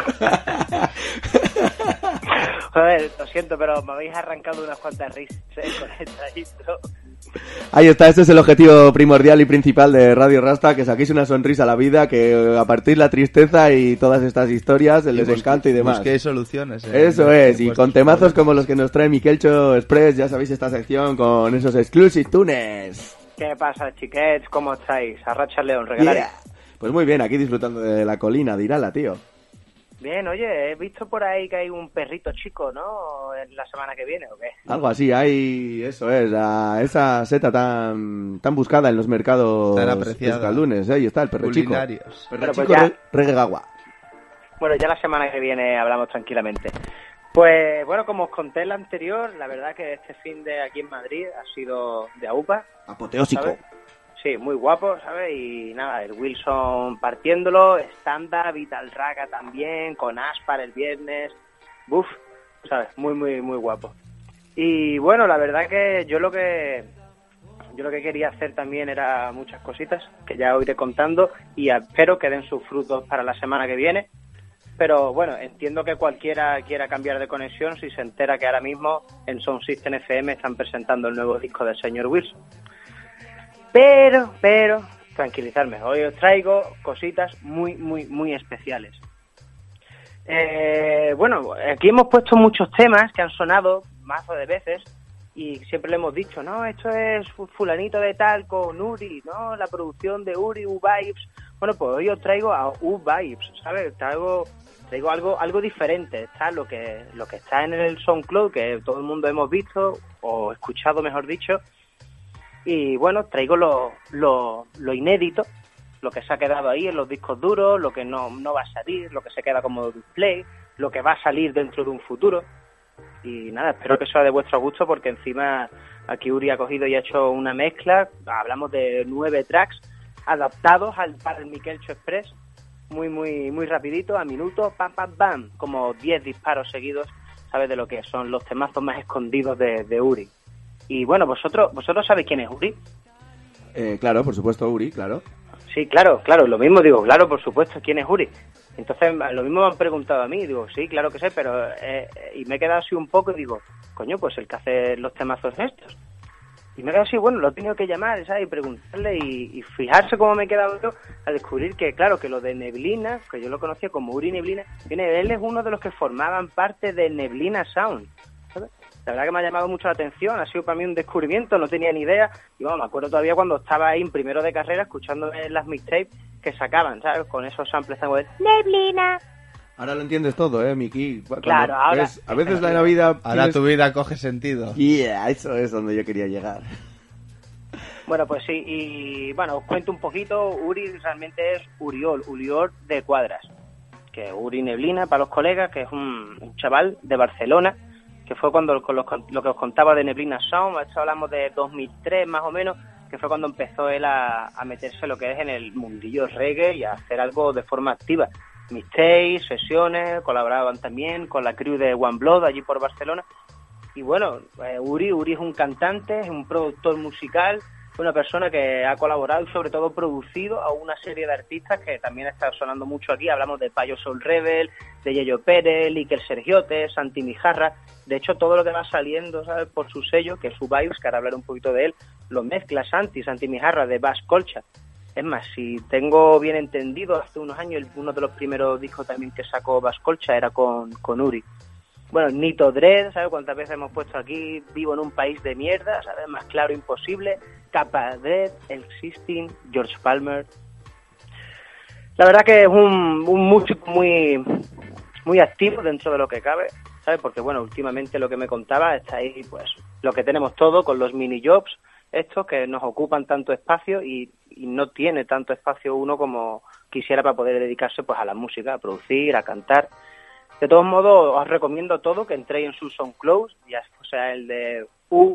Joder, lo siento, pero me habéis arrancado unas cuantas risas ¿eh? Con esta intro. Ahí está, este es el objetivo primordial y principal de Radio Rasta, que saquéis una sonrisa a la vida, que apartéis la tristeza y todas estas historias, el y desencanto busque, y demás. Busquéis soluciones. Eh, Eso es, y con temazos como los que nos trae Mikelcho Express, ya sabéis esta sección con esos exclusive tunes. ¿Qué pasa, chiquets? ¿Cómo estáis? Arracha León, regalar. Yeah. Pues muy bien, aquí disfrutando de la colina de Irala, tío. Bien, oye, he visto por ahí que hay un perrito chico, ¿no? En la semana que viene, ¿o qué? Algo así, hay, eso es, a esa seta tan tan buscada en los mercados escaldunes, ahí está el perro chico. Culinarios. Perro Pero chico pues ya- re- reguegagua. Bueno, ya la semana que viene hablamos tranquilamente. Pues bueno, como os conté en la anterior, la verdad que este fin de aquí en Madrid ha sido de aupa. Apoteósico. ¿sabes? Sí, muy guapo, ¿sabes? Y nada, el Wilson partiéndolo, Standa, Vital Raga también, con Aspar el viernes. Buf, ¿sabes? Muy, muy, muy guapo. Y bueno, la verdad que yo lo que yo lo que quería hacer también era muchas cositas que ya os iré contando y espero que den sus frutos para la semana que viene. pero bueno, entiendo que cualquiera quiera cambiar de conexión si se entera que ahora mismo en Sound System F M están presentando el nuevo disco del señor Wilson. Pero, pero, tranquilizarme, hoy os traigo cositas muy, muy, muy especiales. Eh, bueno, aquí hemos puesto muchos temas que han sonado mazo de veces y siempre le hemos dicho, no, esto es fulanito de tal con Uri, no, la producción de Uri, U-Vibes. Bueno, pues hoy os traigo a U-Vibes, ¿sabes? Traigo, traigo algo algo diferente. Está lo que lo que está en el SoundCloud, que todo el mundo hemos visto o escuchado, mejor dicho. Y bueno, traigo lo, lo, lo inédito, lo que se ha quedado ahí en los discos duros, lo que no, no va a salir, lo que se queda como display, lo que va a salir dentro de un futuro. Y nada, espero que sea de vuestro gusto, porque encima aquí Uri ha cogido y ha hecho una mezcla. Hablamos de nueve tracks adaptados al para el Mikelcho Express, muy muy muy rapidito, a minuto, pam pam pam, como diez disparos seguidos, ¿sabes? De lo que son los temazos más escondidos de, de Uri. Y bueno, vosotros vosotros sabéis quién es Uri. Eh, claro, por supuesto, Uri, claro. Sí, claro, claro, lo mismo digo, claro, por supuesto, ¿quién es Uri? Entonces, lo mismo me han preguntado a mí, digo, sí, claro que sé, pero... Eh, y me he quedado así un poco y digo, coño, pues el que hace los temazos estos. Y me he quedado así, bueno, lo he tenido que llamar, ¿sabes? Y preguntarle y, y fijarse cómo me he quedado yo a descubrir que, claro, que lo de Neblina, que yo lo conocía como Uri Neblina, viene, él es uno de los que formaban parte de Neblina Sound, ¿sabes? La verdad que me ha llamado mucho la atención, ha sido para mí un descubrimiento, no tenía ni idea. Y bueno, me acuerdo todavía cuando estaba ahí en primero de carrera escuchando las mixtapes que sacaban, ¿sabes? Con esos samples tan de Neblina. Ahora lo entiendes todo, ¿eh, Miki? Cuando Claro, ahora... ves- a veces la vida... Ahora tu vida coge sentido. Yeah, eso es donde yo quería llegar. Bueno, pues sí, y bueno, os cuento un poquito. Uri realmente es Uriol, Uriol de Cuadras. Que Uri Neblina, para los colegas, que es un, un chaval de Barcelona, que fue cuando con los, lo que os contaba de Neblina Sound, esto hablamos de dos mil tres más o menos, que fue cuando empezó él a, a meterse lo que es en el mundillo reggae y a hacer algo de forma activa. Mixtapes, sesiones, colaboraban también con la crew de One Blood allí por Barcelona. Y bueno, eh, Uri, Uri es un cantante, es un productor musical, una persona que ha colaborado y sobre todo producido a una serie de artistas que también está sonando mucho aquí. Hablamos de Payo Soul Rebel, de Yeyo Pérez, Iker Sergiote, Santi Mijarra. De hecho, todo lo que va saliendo, ¿sabes?, por su sello, que es U-Vibes, que ahora hablaré un poquito de él, lo mezcla Santi, Santi Mijarra de Bass Colcha. Es más, si tengo bien entendido, hace unos años uno de los primeros discos también que sacó Bass Colcha era con, con Uri. Bueno, Nito Dread, ¿sabes cuántas veces hemos puesto aquí? Vivo en un país de mierda, ¿sabes? Más claro imposible. Capa Dread, El Sistine, George Palmer. La verdad que es un, un músico muy, muy activo dentro de lo que cabe, ¿sabes? Porque, bueno, últimamente lo que me contaba está ahí, pues, lo que tenemos todo con los mini jobs, estos que nos ocupan tanto espacio y, y no tiene tanto espacio uno como quisiera para poder dedicarse, pues, a la música, a producir, a cantar. De todos modos, os recomiendo todo que entréis en su SoundCloud, ya sea el de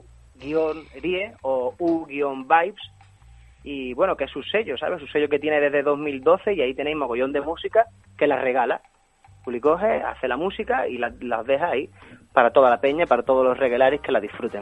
U-Rie o U-Vibes, y bueno, que es su sello, ¿sabes? Su sello que tiene desde dos mil doce, y ahí tenéis mogollón de música que la regala. Uli coge, hace la música y las la deja ahí para toda la peña, para todos los regulares que la disfruten.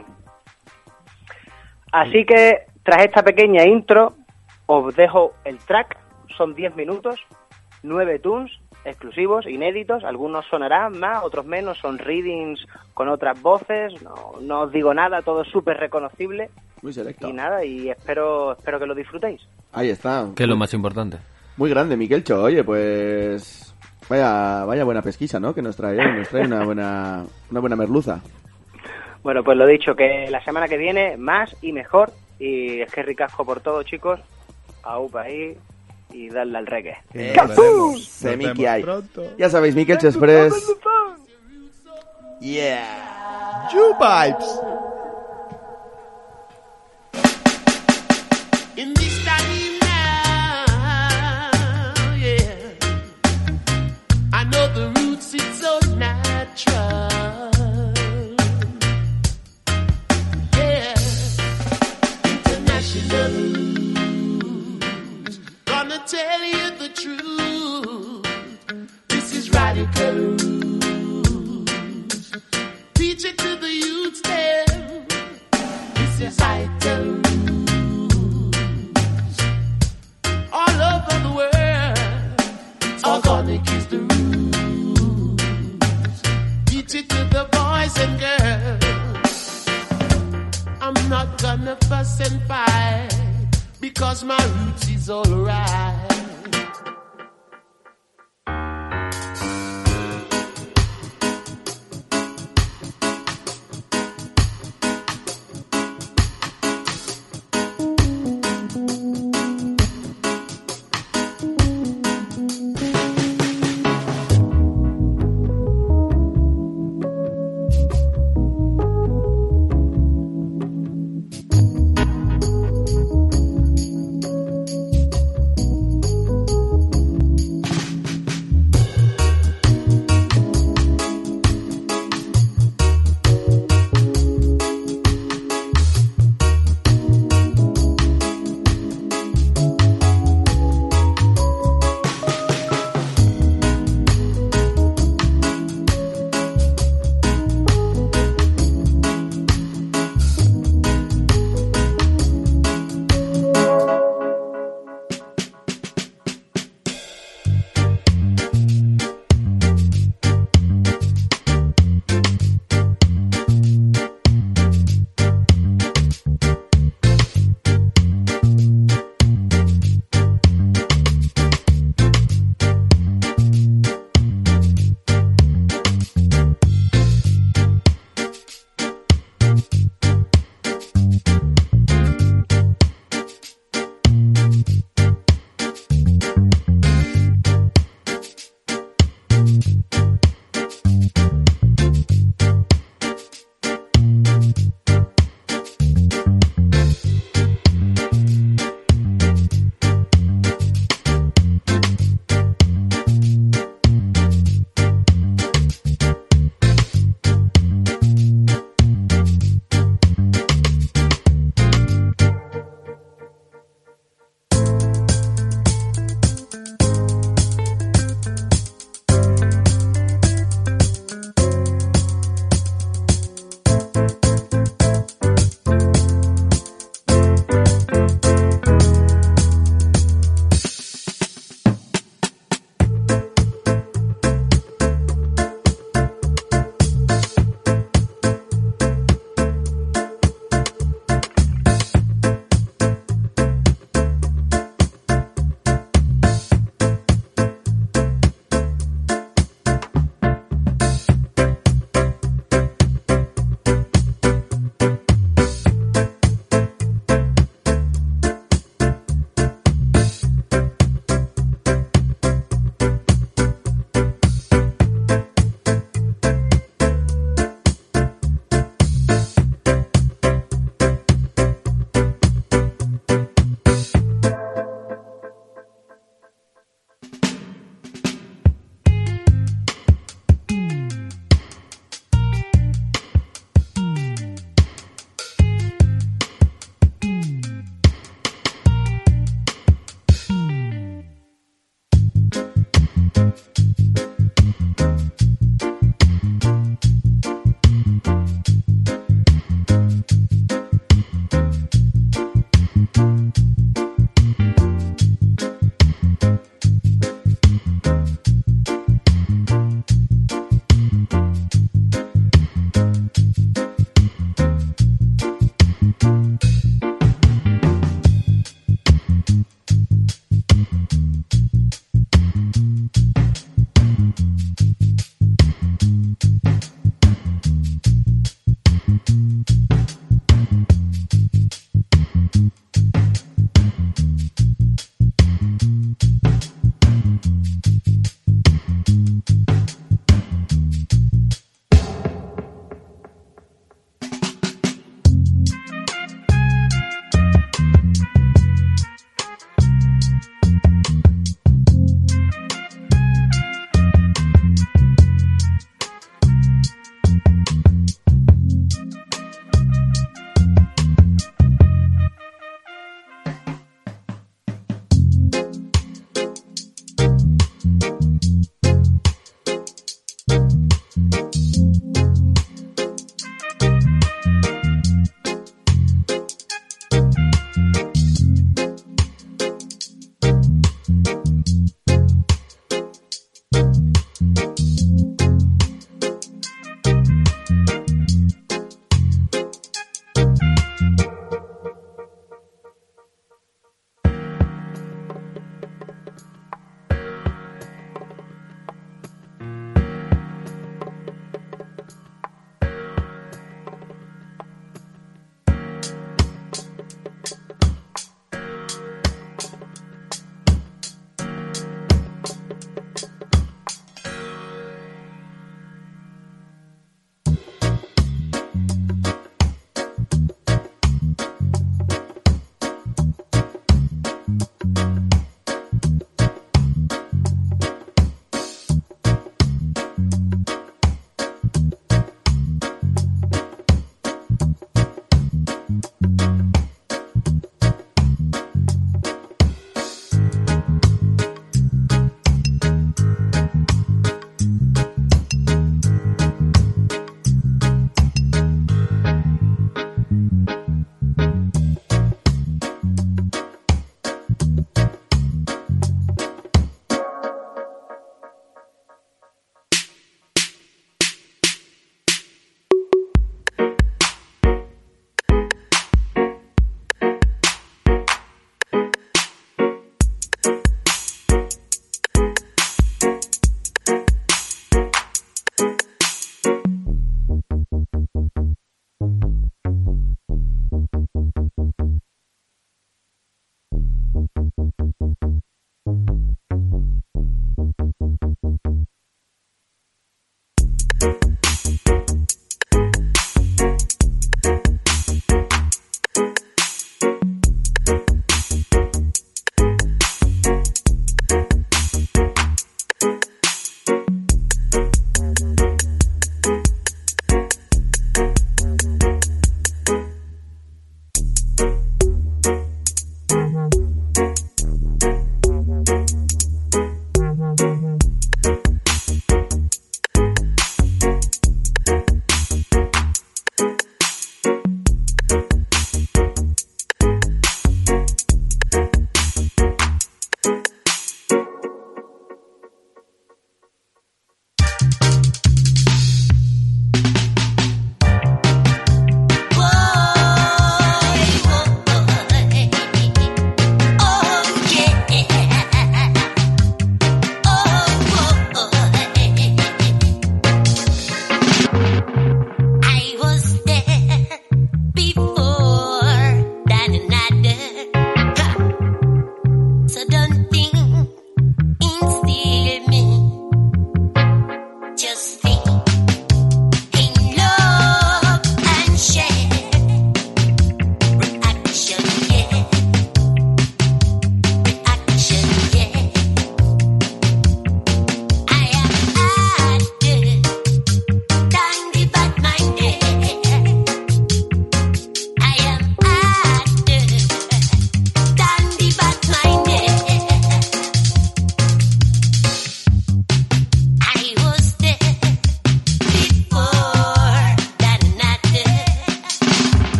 Así que, tras esta pequeña intro, os dejo el track, son diez minutos, nueve tunes, exclusivos, inéditos, algunos sonarán más, otros menos, son readings con otras voces, no, no os digo nada, todo súper reconocible. Muy selecto. Y nada, y espero espero que lo disfrutéis. Ahí está. Que es lo más importante. Muy grande, Mikelcho. Oye, pues... Vaya vaya buena pesquisa, ¿no? Que nos trae, ¿eh? Nos trae una buena, una buena merluza. Bueno, pues lo dicho, que la semana que viene más y mejor, y es que ricasco por todo, chicos. Aupa ahí y darle al reggae. Eh, Se Miki hay. Ya sabéis, Mikelcho Express. Yeah. U-Vibes. In this time now, yeah, I know the roots, it's so natural, yeah, international roots, gonna tell you the truth, this is radical roots, teach it to the youths then, this is vital roots. All over the world, organic is the root. not gonna fuss and fight, because my roots is alright.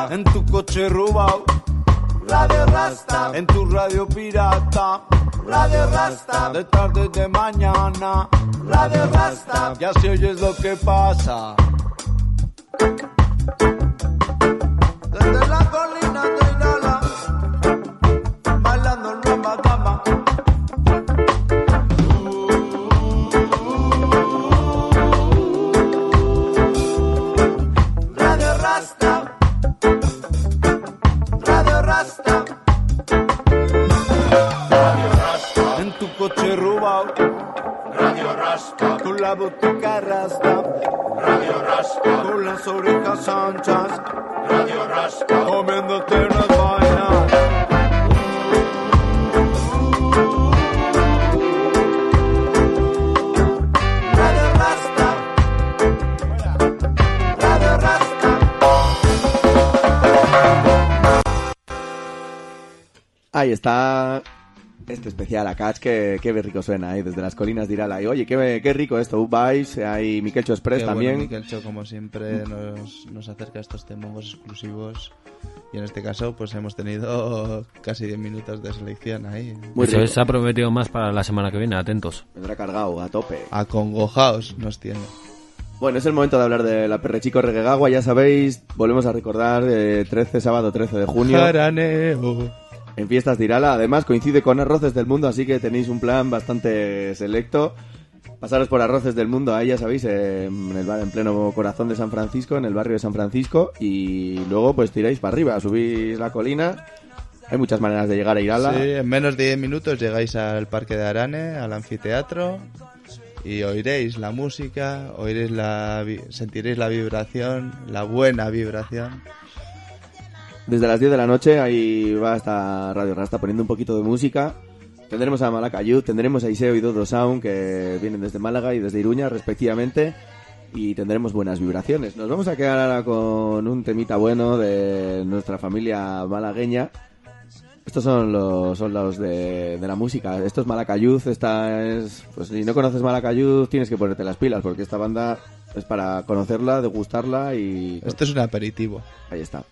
En tu coche robado, Radio Rasta. En tu radio pirata, Radio Rasta. De tarde y de mañana, Radio Rasta. Ya si oyes lo que pasa. Desde la colina de Irala, bailando en nueva cama. Radio Rasta, Radio Rasta, Radio Rasta. En tu coche robado, Radio Rasta. Con la botica rasta, Radio Rasta. Con las orejas anchas, Radio Rasta. Comiéndote unas vainas. Radio Rasta, Radio Rasta. Ahí está este especial a Catch, que qué rico suena ahí desde las colinas de Irala. Y oye, qué, qué rico esto, Vice, hay Miquelcho Express Qué también. Bueno, Miquelcho, como siempre, nos, nos acerca a estos temongos exclusivos. Y en este caso, pues hemos tenido casi diez minutos de selección ahí. Muy Eso rico. se ha prometido más para la semana que viene, atentos. Vendrá cargado, a tope. Acongojaos nos tiene. Bueno, es el momento de hablar de la Perrechico Reguegagua, ya sabéis, volvemos a recordar, eh, trece, sábado trece de junio. Jaraneo. En Fiestas de Irala, además coincide con Arroces del Mundo, así que tenéis un plan bastante selecto. Pasaros por Arroces del Mundo, ahí ya sabéis, eh, en el bar en pleno corazón de San Francisco, en el barrio de San Francisco, y luego pues tiráis para arriba, subís la colina. Hay muchas maneras de llegar a Irala. Sí, en menos de diez minutos llegáis al Parque de Arane, al anfiteatro, y oiréis la música, oiréis la, vi- sentiréis la vibración, la buena vibración. Desde las diez de la noche ahí va hasta Radio Rasta poniendo un poquito de música. Tendremos a Malacayud, tendremos a Iseo y Dodo Sound, que vienen desde Málaga y desde Iruña respectivamente, y tendremos buenas vibraciones. Nos vamos a quedar ahora con un temita bueno de nuestra familia malagueña. Estos son los, son los de, de la música. Esto es Malacayud, esta es... Pues si no conoces Malacayud tienes que ponerte las pilas, porque esta banda es para conocerla, degustarla y... Esto es un aperitivo. Ahí está.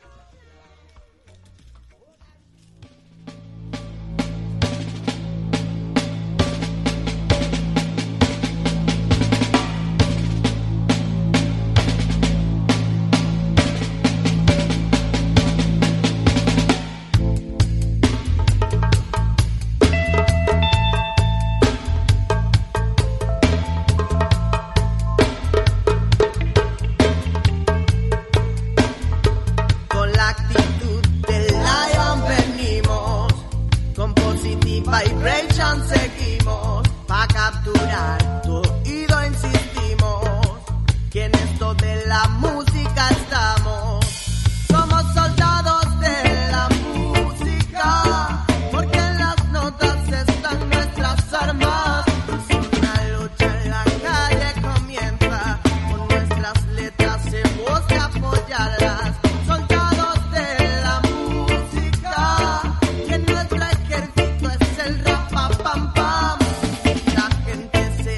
Con la actitud del lion venimos, con positive vibration seguimos, pa' capturar tu oído insistimos, que en esto de la música estamos, somos soldados de la música, porque en las notas están nuestras armas, si una lucha en la calle comienza, con nuestras letras hemos de apoyarlas. Soldados de la música, que nuestro ejército es el rapa pam pam. La gente se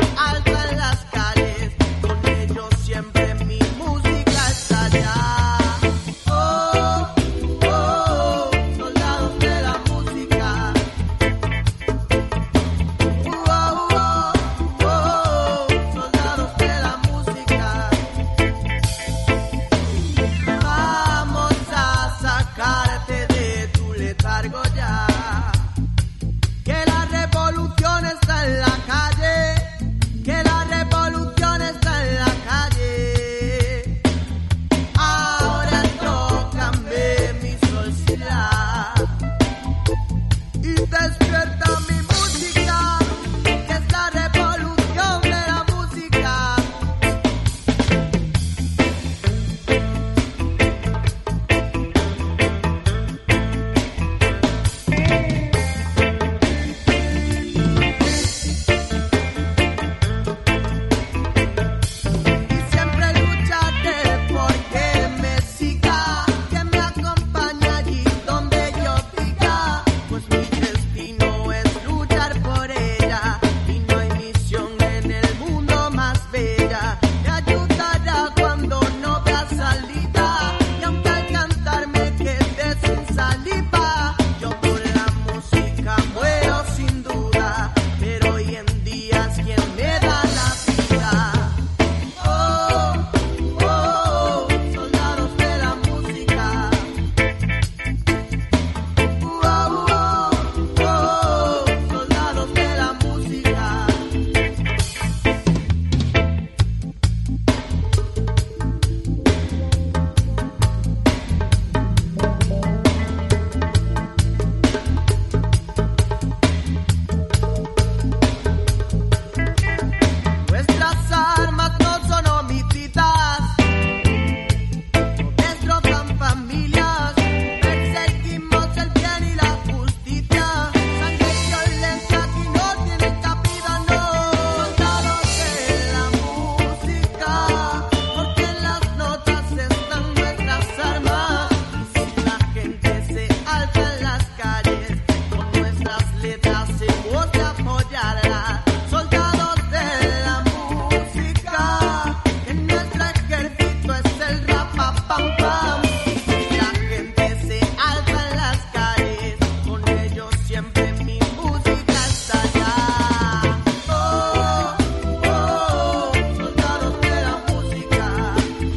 pam, pam. La gente se alza en las calles, con ellos siempre mi música está allá. Oh, oh, soldados de la música.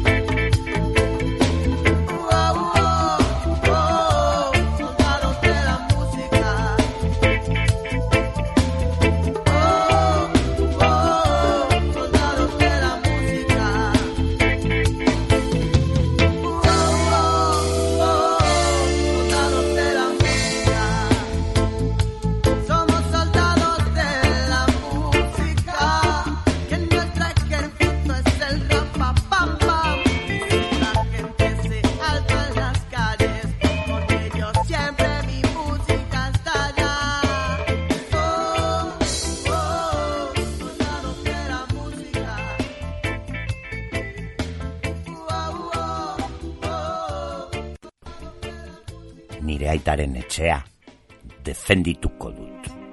Oh, oh, oh, soldados de la música. Oh, oh, soldados de la música. Soldados de la música, somos soldados de la música, que nuestro ejército es el rapa pam pam. Si la gente se alza en las calles, con ellos siempre mi música está allá. Oh, oh, soldados de la música. Oh, oh, oh. Nire aitaren etxea, defendituko dut.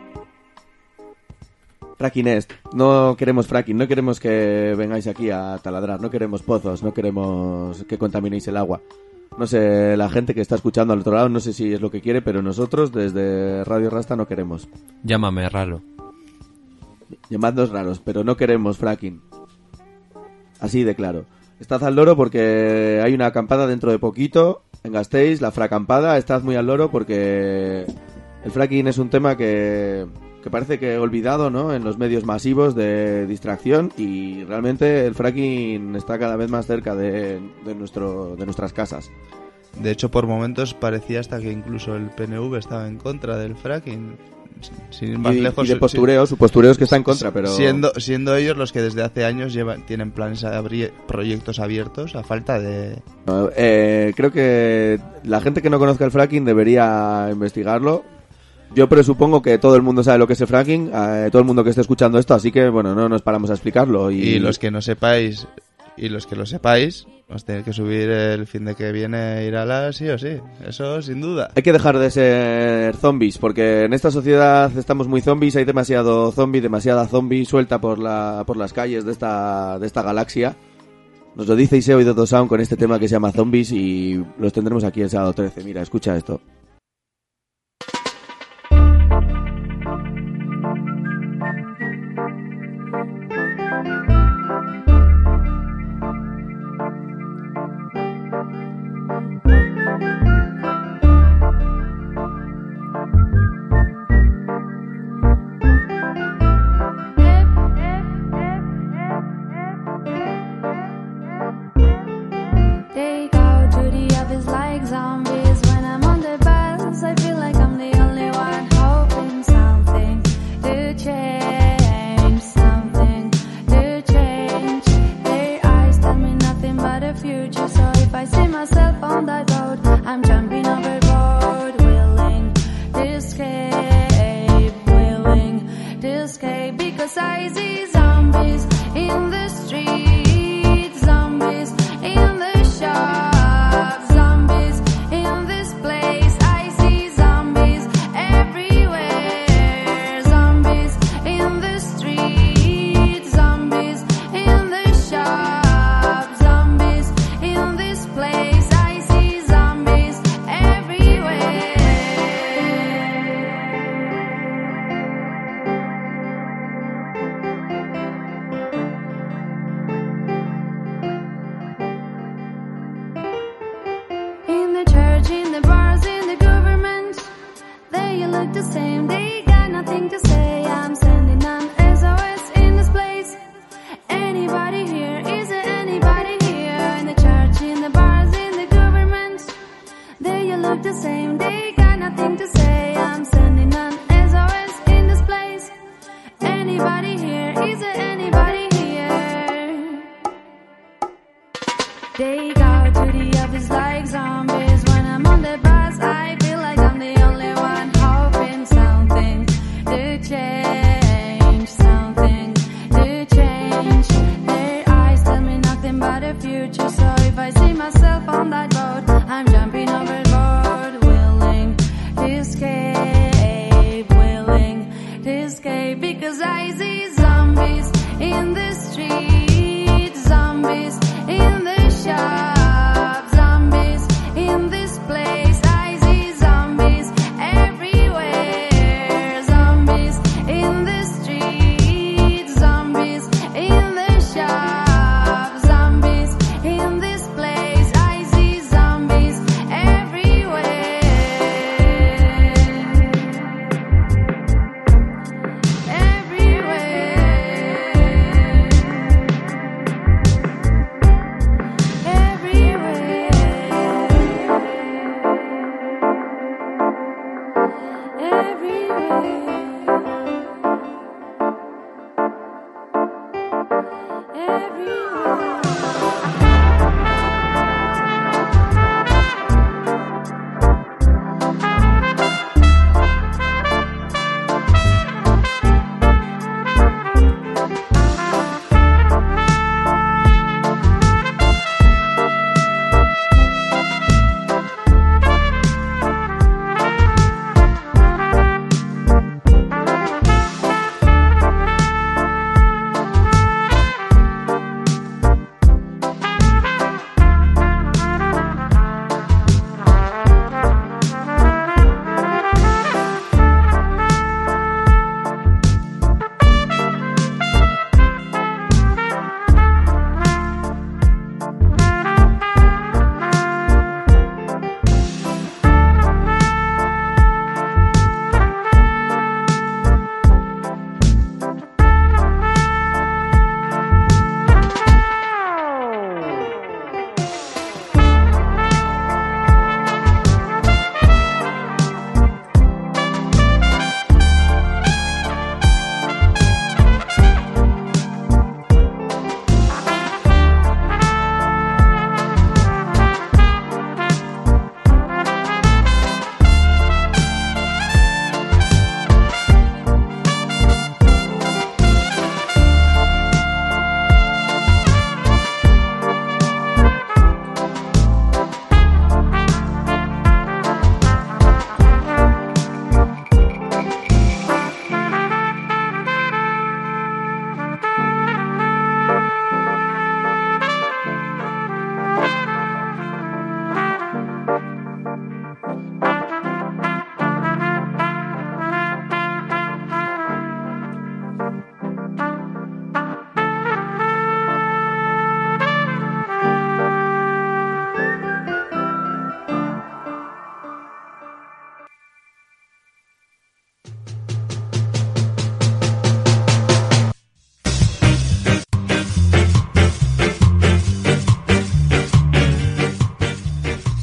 Fracking es. No queremos fracking, no queremos que vengáis aquí a taladrar, no queremos pozos, no queremos que contaminéis el agua. No sé, la gente que está escuchando al otro lado, no sé si es lo que quiere, pero nosotros desde Radio Rasta no queremos. Llámame raro. Llamadnos raros, pero no queremos fracking. Así de claro. Estad al loro porque hay una acampada dentro de poquito en Gasteiz, la fracampada. Estad muy al loro porque el fracking es un tema que, que parece que olvidado, ¿no?, en los medios masivos de distracción, y realmente el fracking está cada vez más cerca de, de, nuestro, de nuestras casas. De hecho, por momentos parecía hasta que incluso el P N V estaba en contra del fracking. Sin ir más y, lejos, y de postureo, su postureo es que está en contra, pero... Siendo, siendo ellos los que desde hace años llevan, tienen planes, abri- proyectos abiertos a falta de... No, eh, creo que la gente que no conozca el fracking debería investigarlo. Yo presupongo que todo el mundo sabe lo que es el fracking, eh, todo el mundo que esté escuchando esto, así que bueno, no nos paramos a explicarlo. Y, y los que no sepáis, y los que lo sepáis, os tenéis que subir el fin de que viene Irala sí o sí, eso sin duda. Hay que dejar de ser zombies, porque en esta sociedad estamos muy zombies, hay demasiado zombie, demasiada zombie suelta por la por las calles de esta de esta galaxia. Nos lo dice Iseo y Dodo Sound con este tema que se llama Zombies, y los tendremos aquí el sábado trece. Mira, escucha esto. They go to the office like zombies. When I'm on the bus, I feel like I'm the only one hoping something to change, something to change. Their eyes tell me nothing but a future. So if I see myself on that road, I'm jumping overboard, willing to escape, willing to escape. Because I see zombies in the street, zombies in the shop, zombies in this place. I see zombies everywhere, zombies in the street, zombies in the shop, zombies in this place. I see zombies everywhere. In the church, in the bars, in the government, they look the same, they got nothing to say. I'm sending an S O S in this place. Anybody here? Is there anybody here? In the church, in the bars, in the government, they look the same, they got nothing to say. I'm sending an S O S in this place. Anybody here? Is there anybody here? They go to the office like zombies. When I'm on the bus, I feel like I'm the only one hoping something to change, something to change. Their eyes tell me nothing but a future. So if I see myself on that road, I'm jumping overboard, willing to escape, willing to escape. Because I see zombies in the street, zombies in the shop, zombies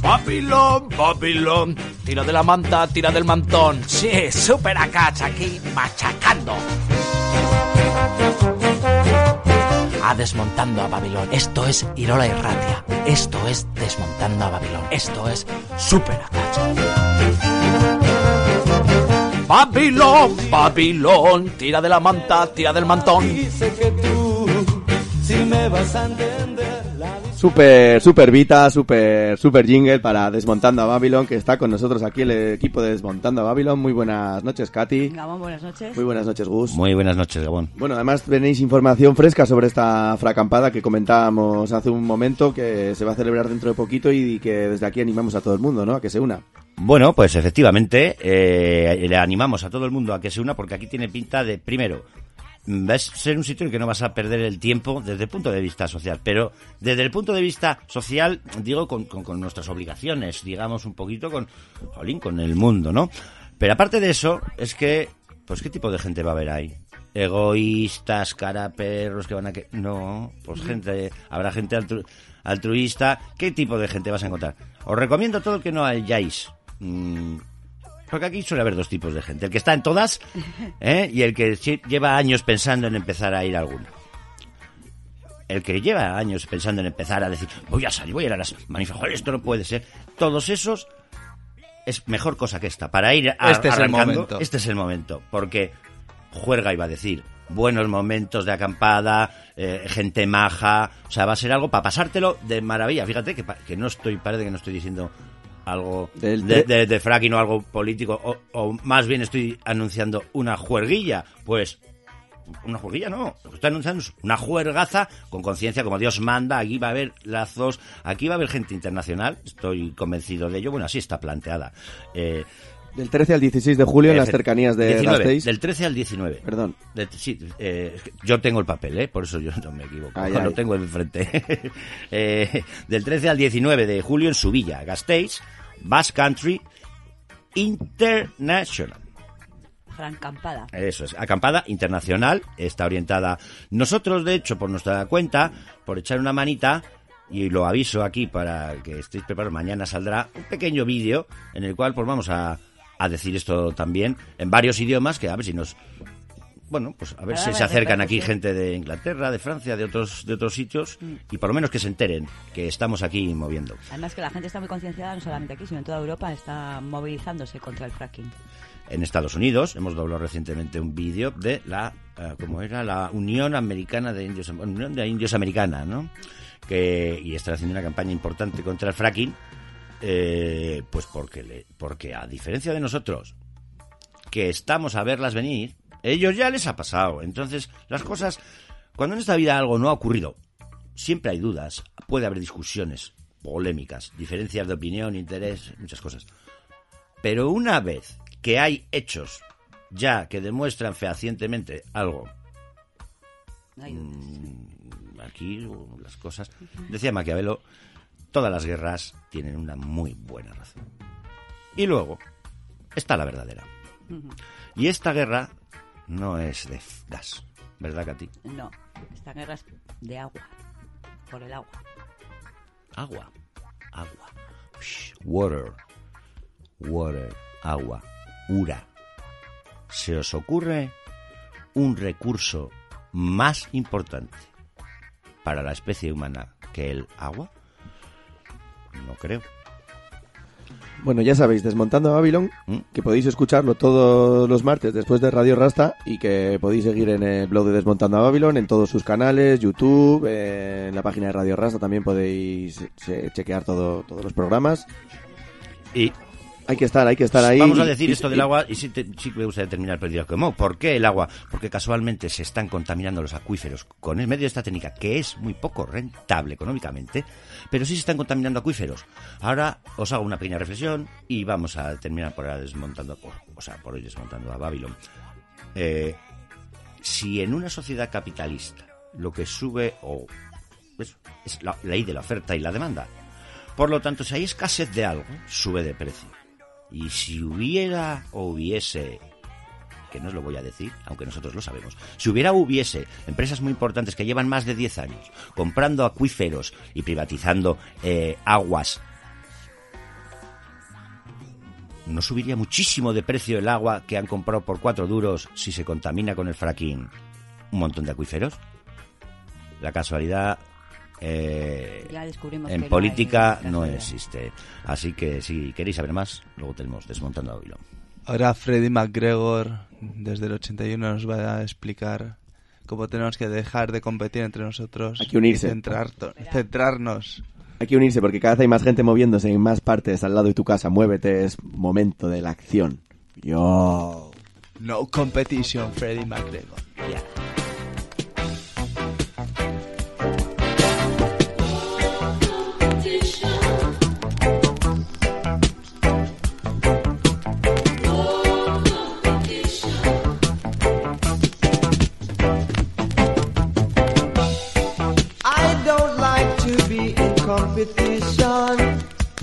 Babilón, Babilón, tira de la manta, tira del mantón. Sí, Super Akach aquí machacando. A Desmontando a Babilón. Esto es Irola y Ratia. Esto es Desmontando a Babilón. Esto es Super Akach. Babilón, Babilón, tira de la manta, tira del mantón. Dice que tú, si me vas a entender. Super, super Vita, super, super jingle para Desmontando a Babylon, que está con nosotros aquí el equipo de Desmontando a Babylon. Muy buenas noches, Katy. Gabón, buenas noches. Muy buenas noches, Gus. Muy buenas noches, Gabón. Bueno, además tenéis información fresca sobre esta fracampada que comentábamos hace un momento, que se va a celebrar dentro de poquito y que desde aquí animamos a todo el mundo, ¿no?, a que se una. Bueno, pues efectivamente, eh, le animamos a todo el mundo a que se una porque aquí tiene pinta de, primero, va a ser un sitio en el que no vas a perder el tiempo desde el punto de vista social, pero desde el punto de vista social, digo, con, con, con nuestras obligaciones, digamos, un poquito con, jolín, con el mundo, ¿no? Pero aparte de eso, es que, pues, ¿qué tipo de gente va a haber ahí? Egoístas, caraperros que van a... que No, pues gente, habrá gente altru, altruista. ¿Qué tipo de gente vas a encontrar? Os recomiendo todo el que no hayáis... Mmm, Porque aquí suele haber dos tipos de gente. El que está en todas, ¿eh? Y el que lleva años pensando en empezar a ir a alguna. El que lleva años pensando en empezar a decir, voy a salir, voy a ir a las manifestaciones, esto no puede ser. Todos esos es mejor cosa que esta. Para ir a, este arrancando, es el momento. Este es el momento. Porque juerga iba a decir, buenos momentos de acampada, eh, gente maja. O sea, va a ser algo para pasártelo de maravilla. Fíjate que, que no estoy, parece que no estoy diciendo... algo Del de, de, de fracking o algo político, o, o más bien estoy anunciando una juerguilla. Pues una juerguilla no, lo que estoy anunciando es una juergaza con conciencia como Dios manda. Aquí va a haber lazos, aquí va a haber gente internacional, estoy convencido de ello. Bueno, así está planteada. eh, Del trece al dieciséis de julio en las cercanías de diecinueve, Gasteiz. Del trece al diecinueve. Perdón. De, sí, eh, yo tengo el papel, ¿eh? Por eso yo no me equivoco. Ay, lo ay. tengo enfrente. eh, del trece al diecinueve de julio en Subilla, Gasteiz, Basque Country International. Gran acampada. Eso es, acampada internacional, está orientada. Nosotros, de hecho, por nuestra cuenta, por echar una manita, y lo aviso aquí para que estéis preparados, mañana saldrá un pequeño vídeo en el cual pues vamos a, a decir esto también en varios idiomas, que a ver si nos... Bueno, pues a ver Para si ver, se acercan de aquí sí. gente de Inglaterra, de Francia, de otros de otros sitios, Mm. y por lo menos que se enteren que estamos aquí moviendo. Además que la gente está muy concienciada, no solamente aquí, sino en toda Europa, está movilizándose contra el fracking. En Estados Unidos hemos doblado recientemente un vídeo de la, uh, ¿cómo era? La Unión Americana de Indios, Unión de Indios Americana, ¿no? Que y está haciendo una campaña importante contra el fracking, eh, pues porque le, porque a diferencia de nosotros, que estamos a verlas venir, ellos ya les ha pasado. Entonces, las cosas, cuando en esta vida algo no ha ocurrido, siempre hay dudas, puede haber discusiones, polémicas, diferencias de opinión, interés, muchas cosas. Pero una vez que hay hechos ya que demuestran fehacientemente algo, mmm, aquí las cosas... Decía Maquiavelo, todas las guerras tienen una muy buena razón. Y luego está la verdadera. Y esta guerra no es de gas, ¿verdad, Katy? No, esta guerra es de agua, por el agua. Agua, agua, Shh, water, water, agua, ura. ¿Se os ocurre un recurso más importante para la especie humana que el agua? No creo. Bueno, ya sabéis, Desmontando a Babylon, que podéis escucharlo todos los martes después de Radio Rasta y que podéis seguir en el blog de Desmontando a Babylon, en todos sus canales, YouTube, eh, en la página de Radio Rasta también podéis eh, chequear todo, todos los programas. Y hay que estar, hay que estar ahí. Vamos a decir y, esto y, del agua y sí, te, sí que me gustaría terminar, pero dirás, ¿cómo? ¿Por qué el agua? Porque casualmente se están contaminando los acuíferos con el medio de esta técnica, que es muy poco rentable económicamente, pero sí se están contaminando acuíferos. Ahora os hago una pequeña reflexión y vamos a terminar por ahora desmontando, por, o sea, por hoy desmontando a Babylon. Eh, si en una sociedad capitalista lo que sube o es, es la ley de la oferta y la demanda, por lo tanto, si hay escasez de algo, sube de precio. Y si hubiera o hubiese, que no os lo voy a decir, aunque nosotros lo sabemos, si hubiera o hubiese empresas muy importantes que llevan más de diez años comprando acuíferos y privatizando eh, aguas ¿no subiría muchísimo de precio el agua que han comprado por cuatro duros si se contamina con el fracking un montón de acuíferos? La casualidad eh, Ya descubrimos en que no política hay no casualidad. existe. Así que si queréis saber más, luego tenemos Desmontando Babilón. Ahora Freddie McGregor, desde el ochenta y uno, nos va a explicar cómo tenemos que dejar de competir entre nosotros. Hay que unirse. Y centrar- centrarnos. Hay que unirse porque cada vez hay más gente moviéndose en más partes al lado de tu casa. Muévete, es momento de la acción. Yo. No competition, Freddie McGregor. Yeah. I don't like to be in competition.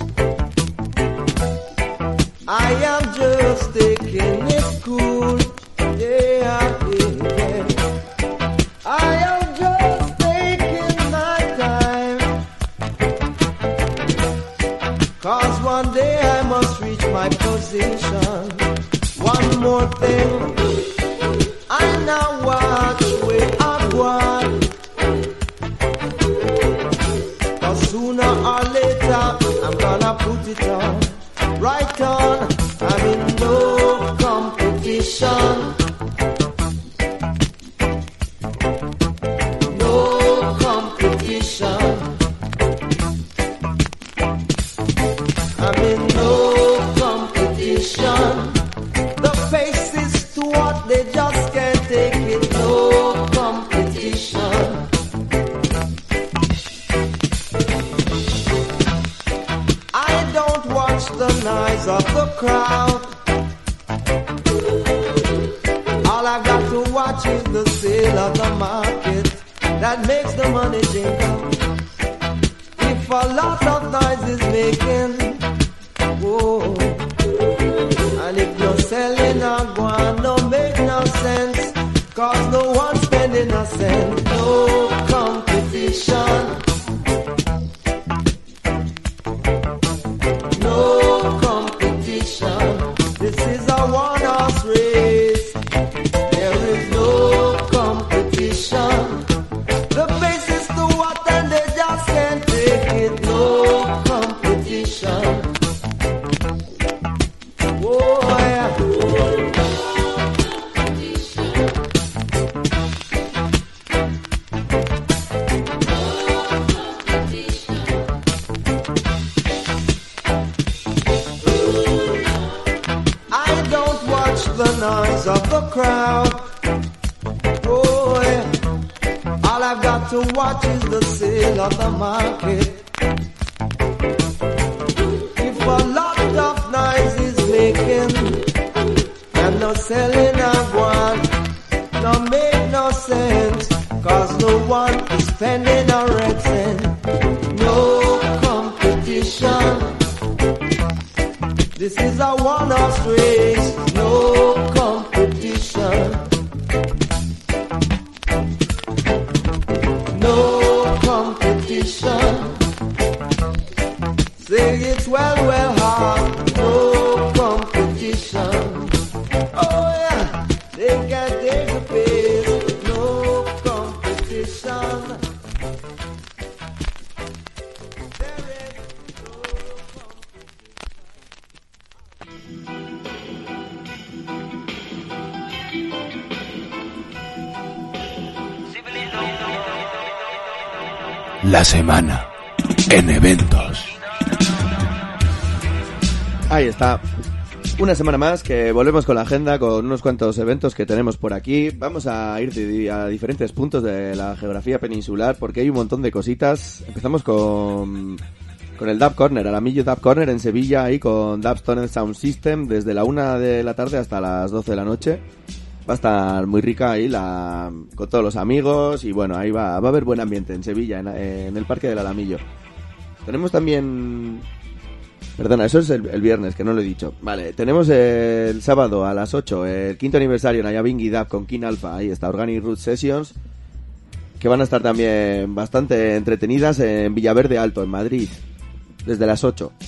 I am just taking it cool. Yeah, yeah. I am just taking my time. Cause one day I must reach my position. One more thing. I now watch where I go. Cause sooner or later I'm gonna put it on. Right on, I'm in no competition. No competition. I'm in no competition. The pace is to what they just can't take it. No competition. I don't watch the noise of the crowd. All I got to watch is the sale of the market that makes the money jingle. If a lot of noise is making, whoa, and if you're selling a guan, don't make no sense, cause no one's spending a cent. No competition. No competition. This is a one-horse race. There is no competition. The pace is too hot and they just can't take it. No competition. Oh yeah. I don't watch the noise of the crowd. Oh, yeah. All I've got to watch is the sale of the market. If a lot of noise is making and no selling a one, no make no sense, cause no one is spending a red cent. No competition. This is a one-horse race, no competition. No competition. Say it well, well hard, no competition. Oh yeah, they can't take the pace, no competition. La semana en eventos. Ahí está. Una semana más que volvemos con la agenda, con unos cuantos eventos que tenemos por aquí. Vamos a ir de- a diferentes puntos de la geografía peninsular porque hay un montón de cositas. Empezamos con, con el Dub Corner, Alamillo Dub Corner en Sevilla, ahí con Dubstone Sound System desde la una de la tarde hasta las doce de la noche. Va a estar muy rica ahí la, con todos los amigos y bueno, ahí va, va a haber buen ambiente en Sevilla, en, en el Parque del Alamillo. Tenemos también... Perdona, eso es el, el viernes, que no lo he dicho. Vale, tenemos el sábado a las ocho, el quinto aniversario en Ayabingui Dub con King Alpha, ahí está, Organic Root Sessions, que van a estar también bastante entretenidas en Villaverde Alto, en Madrid, desde las ocho.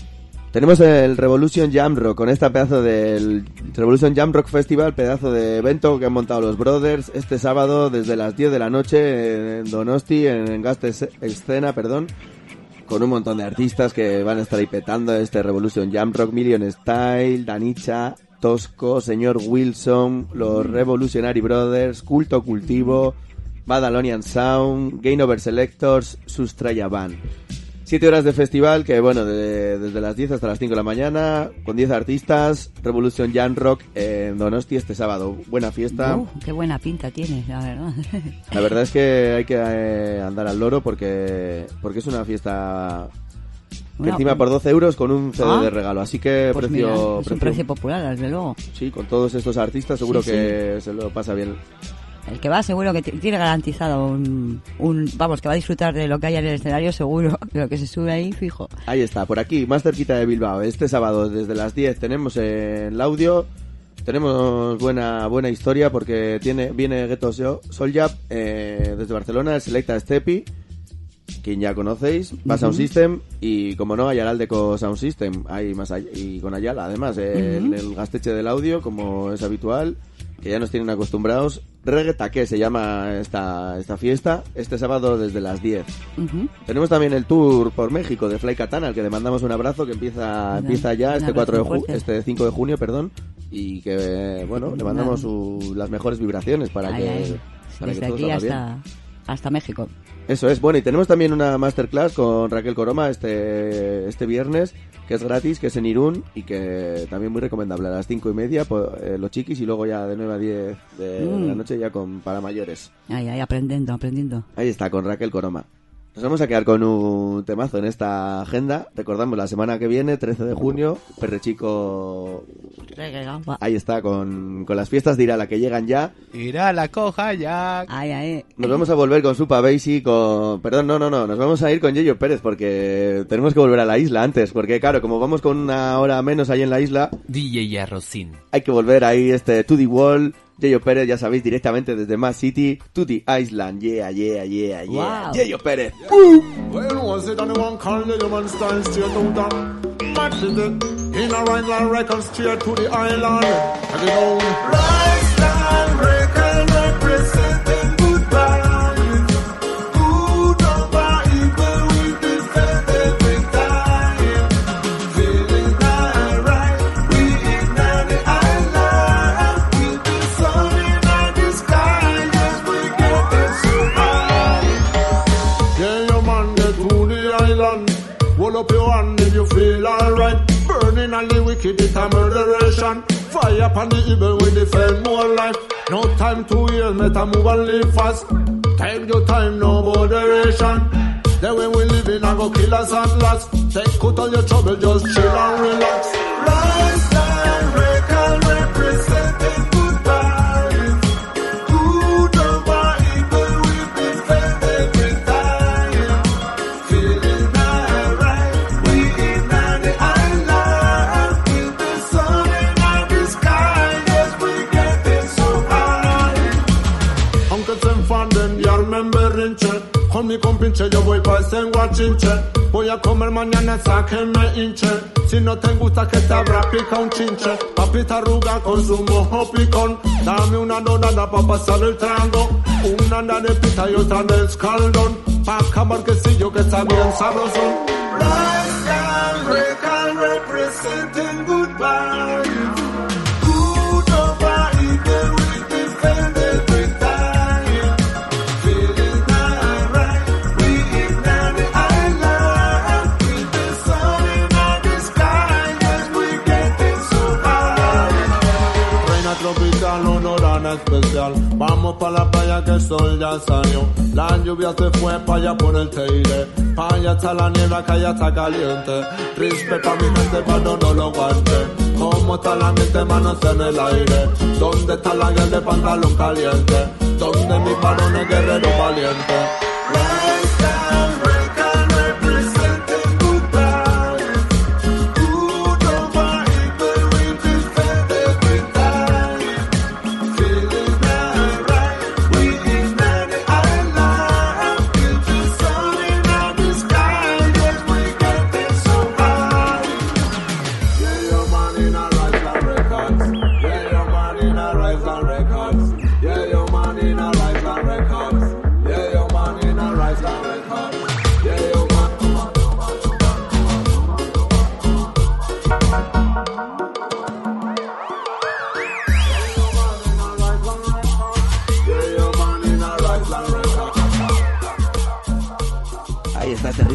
Tenemos el Revolution Jam Rock, con esta pedazo del Revolution Jam Rock Festival, pedazo de evento que han montado los Brothers este sábado desde las diez de la noche en Donosti, en Gaste Escena, perdón, con un montón de artistas que van a estar ahí petando este Revolution Jam Rock, Million Style, Danicha, Tosco, Señor Wilson, los Revolutionary Brothers, Culto Cultivo, Badalonian Sound, Game Over Selectors, Sustraya Band. Siete horas de festival que, bueno, de, desde las diez hasta las cinco de la mañana, con diez artistas, Revolution Jam Rock en Donosti este sábado. Buena fiesta. Uh, qué buena pinta tiene, la verdad. La verdad es que hay que eh, andar al loro porque porque es una fiesta que Una- encima por doce euros con un C D Ah, de regalo. Así que pues precio, mira, es un precio popular, desde luego. Sí, con todos estos artistas seguro Sí, que se lo pasa bien. El que va seguro que t- tiene garantizado un, un... Vamos, que va a disfrutar de lo que haya en el escenario seguro. De lo que se sube ahí, fijo. Ahí está, por aquí, más cerquita de Bilbao. Este sábado desde las diez tenemos en el audio, tenemos buena buena historia porque tiene viene Ghetto So- Soljap eh, desde Barcelona, el Selecta Stepi, quien ya conocéis, va Ujú. Sound System y como no, Ayaraldeco Sound System, hay más allá, y con Ayala además, eh, Ujú. el, el gasteche del audio como es habitual, que ya nos tienen acostumbrados. Reggae Taque se llama esta, esta fiesta, este sábado desde las diez. Ujú. Tenemos también el tour por México de Fly Katana, al que le mandamos un abrazo, que empieza Un- empieza ya un este abrazo cuatro de ju- fuerte. este cinco de junio, perdón, y que bueno, le mandamos su- las mejores vibraciones para Ay, que ay. para que Desde todo aquí salga bien. hasta, hasta México. Eso es, bueno, y tenemos también una masterclass con Raquel Coroma este este viernes, que es gratis, que es en Irún y que también muy recomendable, a las cinco y media, pues, eh, los chiquis, y luego ya de nueve a diez de Mm. la noche ya con para mayores. Ay, ay, aprendiendo, aprendiendo. Ahí está, con Raquel Coroma. Nos vamos a quedar con un temazo en esta agenda. Recordamos la semana que viene, trece de junio, Perrechico. Ahí está, con, con las fiestas de Irala que llegan ya. Irá la coja ya. Ay, ay. Nos vamos a volver con Supa Basie, con... Perdón, no, no, no. Nos vamos a ir con Yeyo Pérez porque tenemos que volver a la isla antes. Porque, claro, como vamos con una hora menos ahí en la isla, D J Arrocín. hay que volver ahí, este, to the wall. Yeyo Pérez, ya sabéis, directamente desde Mad City to the Island. Yeah, yeah, yeah, yeah. Wow. Yeyo Pérez. Well, was it anyone call the human style straight out of Match it in a Rhineland record straight to the island. And you know, Rhineland record representing goodbye. Good over evil, we defend every time. Feeling alright, we ignite the island. With the sun in the sky, yes, we get it so high. Yeah, your man get to the island. Hold up your hand if you feel alright. Burning on the wicked, it's a murderation. Fire upon the evil, we defend more life. No time to heal, meta move and live fast. Take your time, no moderation. Then when we live in, I go kill us at last. Take out all your trouble, just chill and relax. Rise and record representing goodbye. Good over evil, we defend every time. Feeling alright, we ignite the island. With the sun in the sky, yes, we get it so high. Aunque se enfaden, ya remembering che. Con mi compinche yo voy pa' ese guachinche. Voy a comer mañana, sáquenme hinche. Si no te gusta que te habrá pica un chinche. Papita arruga con su mojo picón. Dame una donada pa' pasar el trago. Una narepita y otra de escaldón. Pa' acabar quesillo que está bien sabroso. Rice and record representing goodbye. Good over evil, we defend every time. Feeling alright, we ignite the island. With the sun in the sky, yes, we get it so high. Reina tropical, honor a especial. Vamos pa' la playa que el sol ya salió. La lluvia se fue pa' allá por el Teide. Pa' allá está la niebla que allá está caliente. Respeta a mi gente, mano, no lo guante. ¿Cómo está la mente, manos en el aire? ¿Dónde está la guerra de pantalón caliente? ¿Dónde mis varones guerreros valientes? Rise and record representing goodbye. Good over evil, we defend every time. Feeling alright, we ignite the island. With the sun in the sky, yes, we get it so high.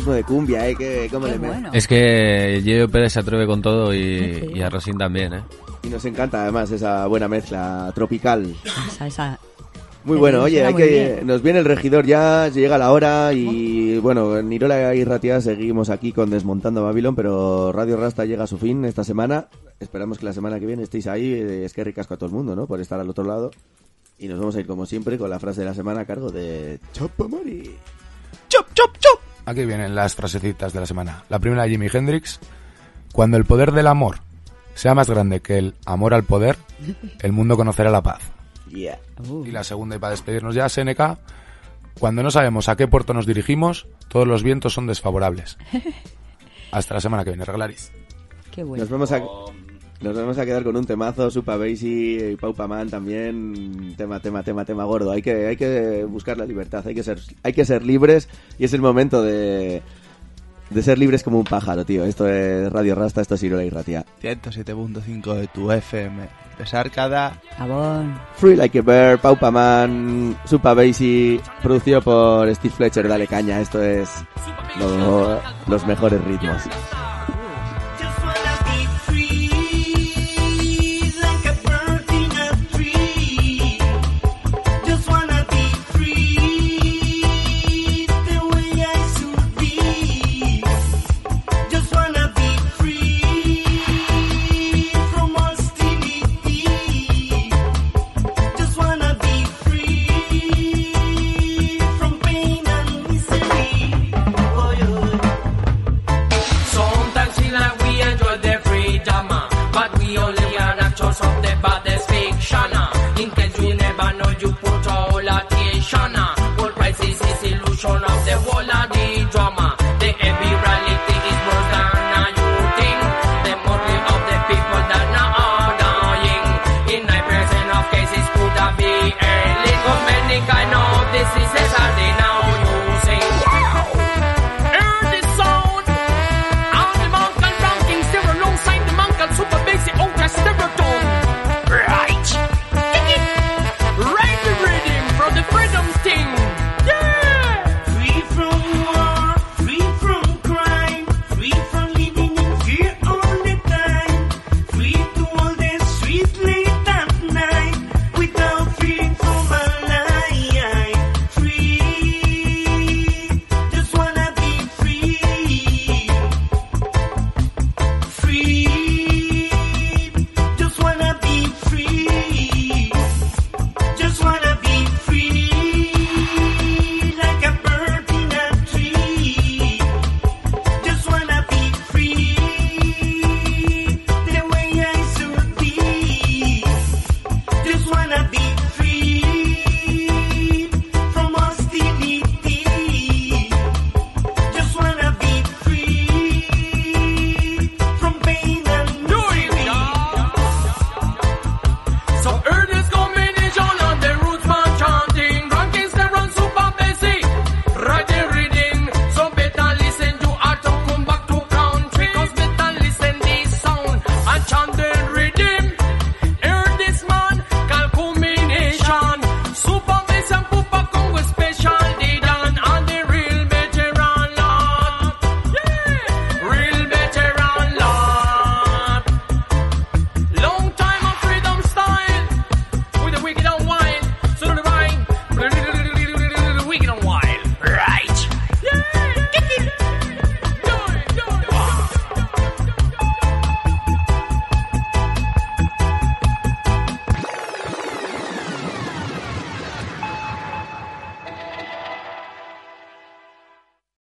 ritmo de cumbia, ¿eh? Que, ¿cómo le bueno. Es que Yeyo Pérez se atreve con todo y, y a Rosín también, ¿eh? Y nos encanta además esa buena mezcla tropical. Esa, esa. Muy bueno, oye, Suena hay muy que bien. nos viene el regidor ya, llega la hora y bueno, en Irola y Ratia seguimos aquí con Desmontando Babilón, pero Radio Rasta llega a su fin esta semana. Esperamos que la semana que viene estéis ahí, es que ricasco a todo el mundo, ¿no? Por estar al otro lado. Y nos vamos a ir como siempre con la frase de la semana a cargo de Chopo Mori. ¡Chop, chop, chop! Aquí vienen las frasecitas de la semana. La primera, Jimi Hendrix. Cuando el poder del amor sea más grande que el amor al poder, el mundo conocerá la paz. Yeah. Uh. Y la segunda, y para despedirnos ya, Seneca. Cuando no sabemos a qué puerto nos dirigimos, todos los vientos son desfavorables. Hasta la semana que viene, Reglaris. Qué bueno. Nos vamos a nos vamos a quedar con un temazo, Supa Basie y Paupa Man también, tema, tema, tema, tema gordo. Hay que hay que buscar la libertad, hay que ser hay que ser libres y es el momento de de ser libres como un pájaro, tío. Esto es Radio Rasta, esto es Irola y Ratia. ciento siete punto cinco de tu F M. Besarcada. Jabón. Free Like a Bird, Paupa Man, Supa Basie, producido por Steve Fletcher. Dale caña, esto es lo- los mejores ritmos.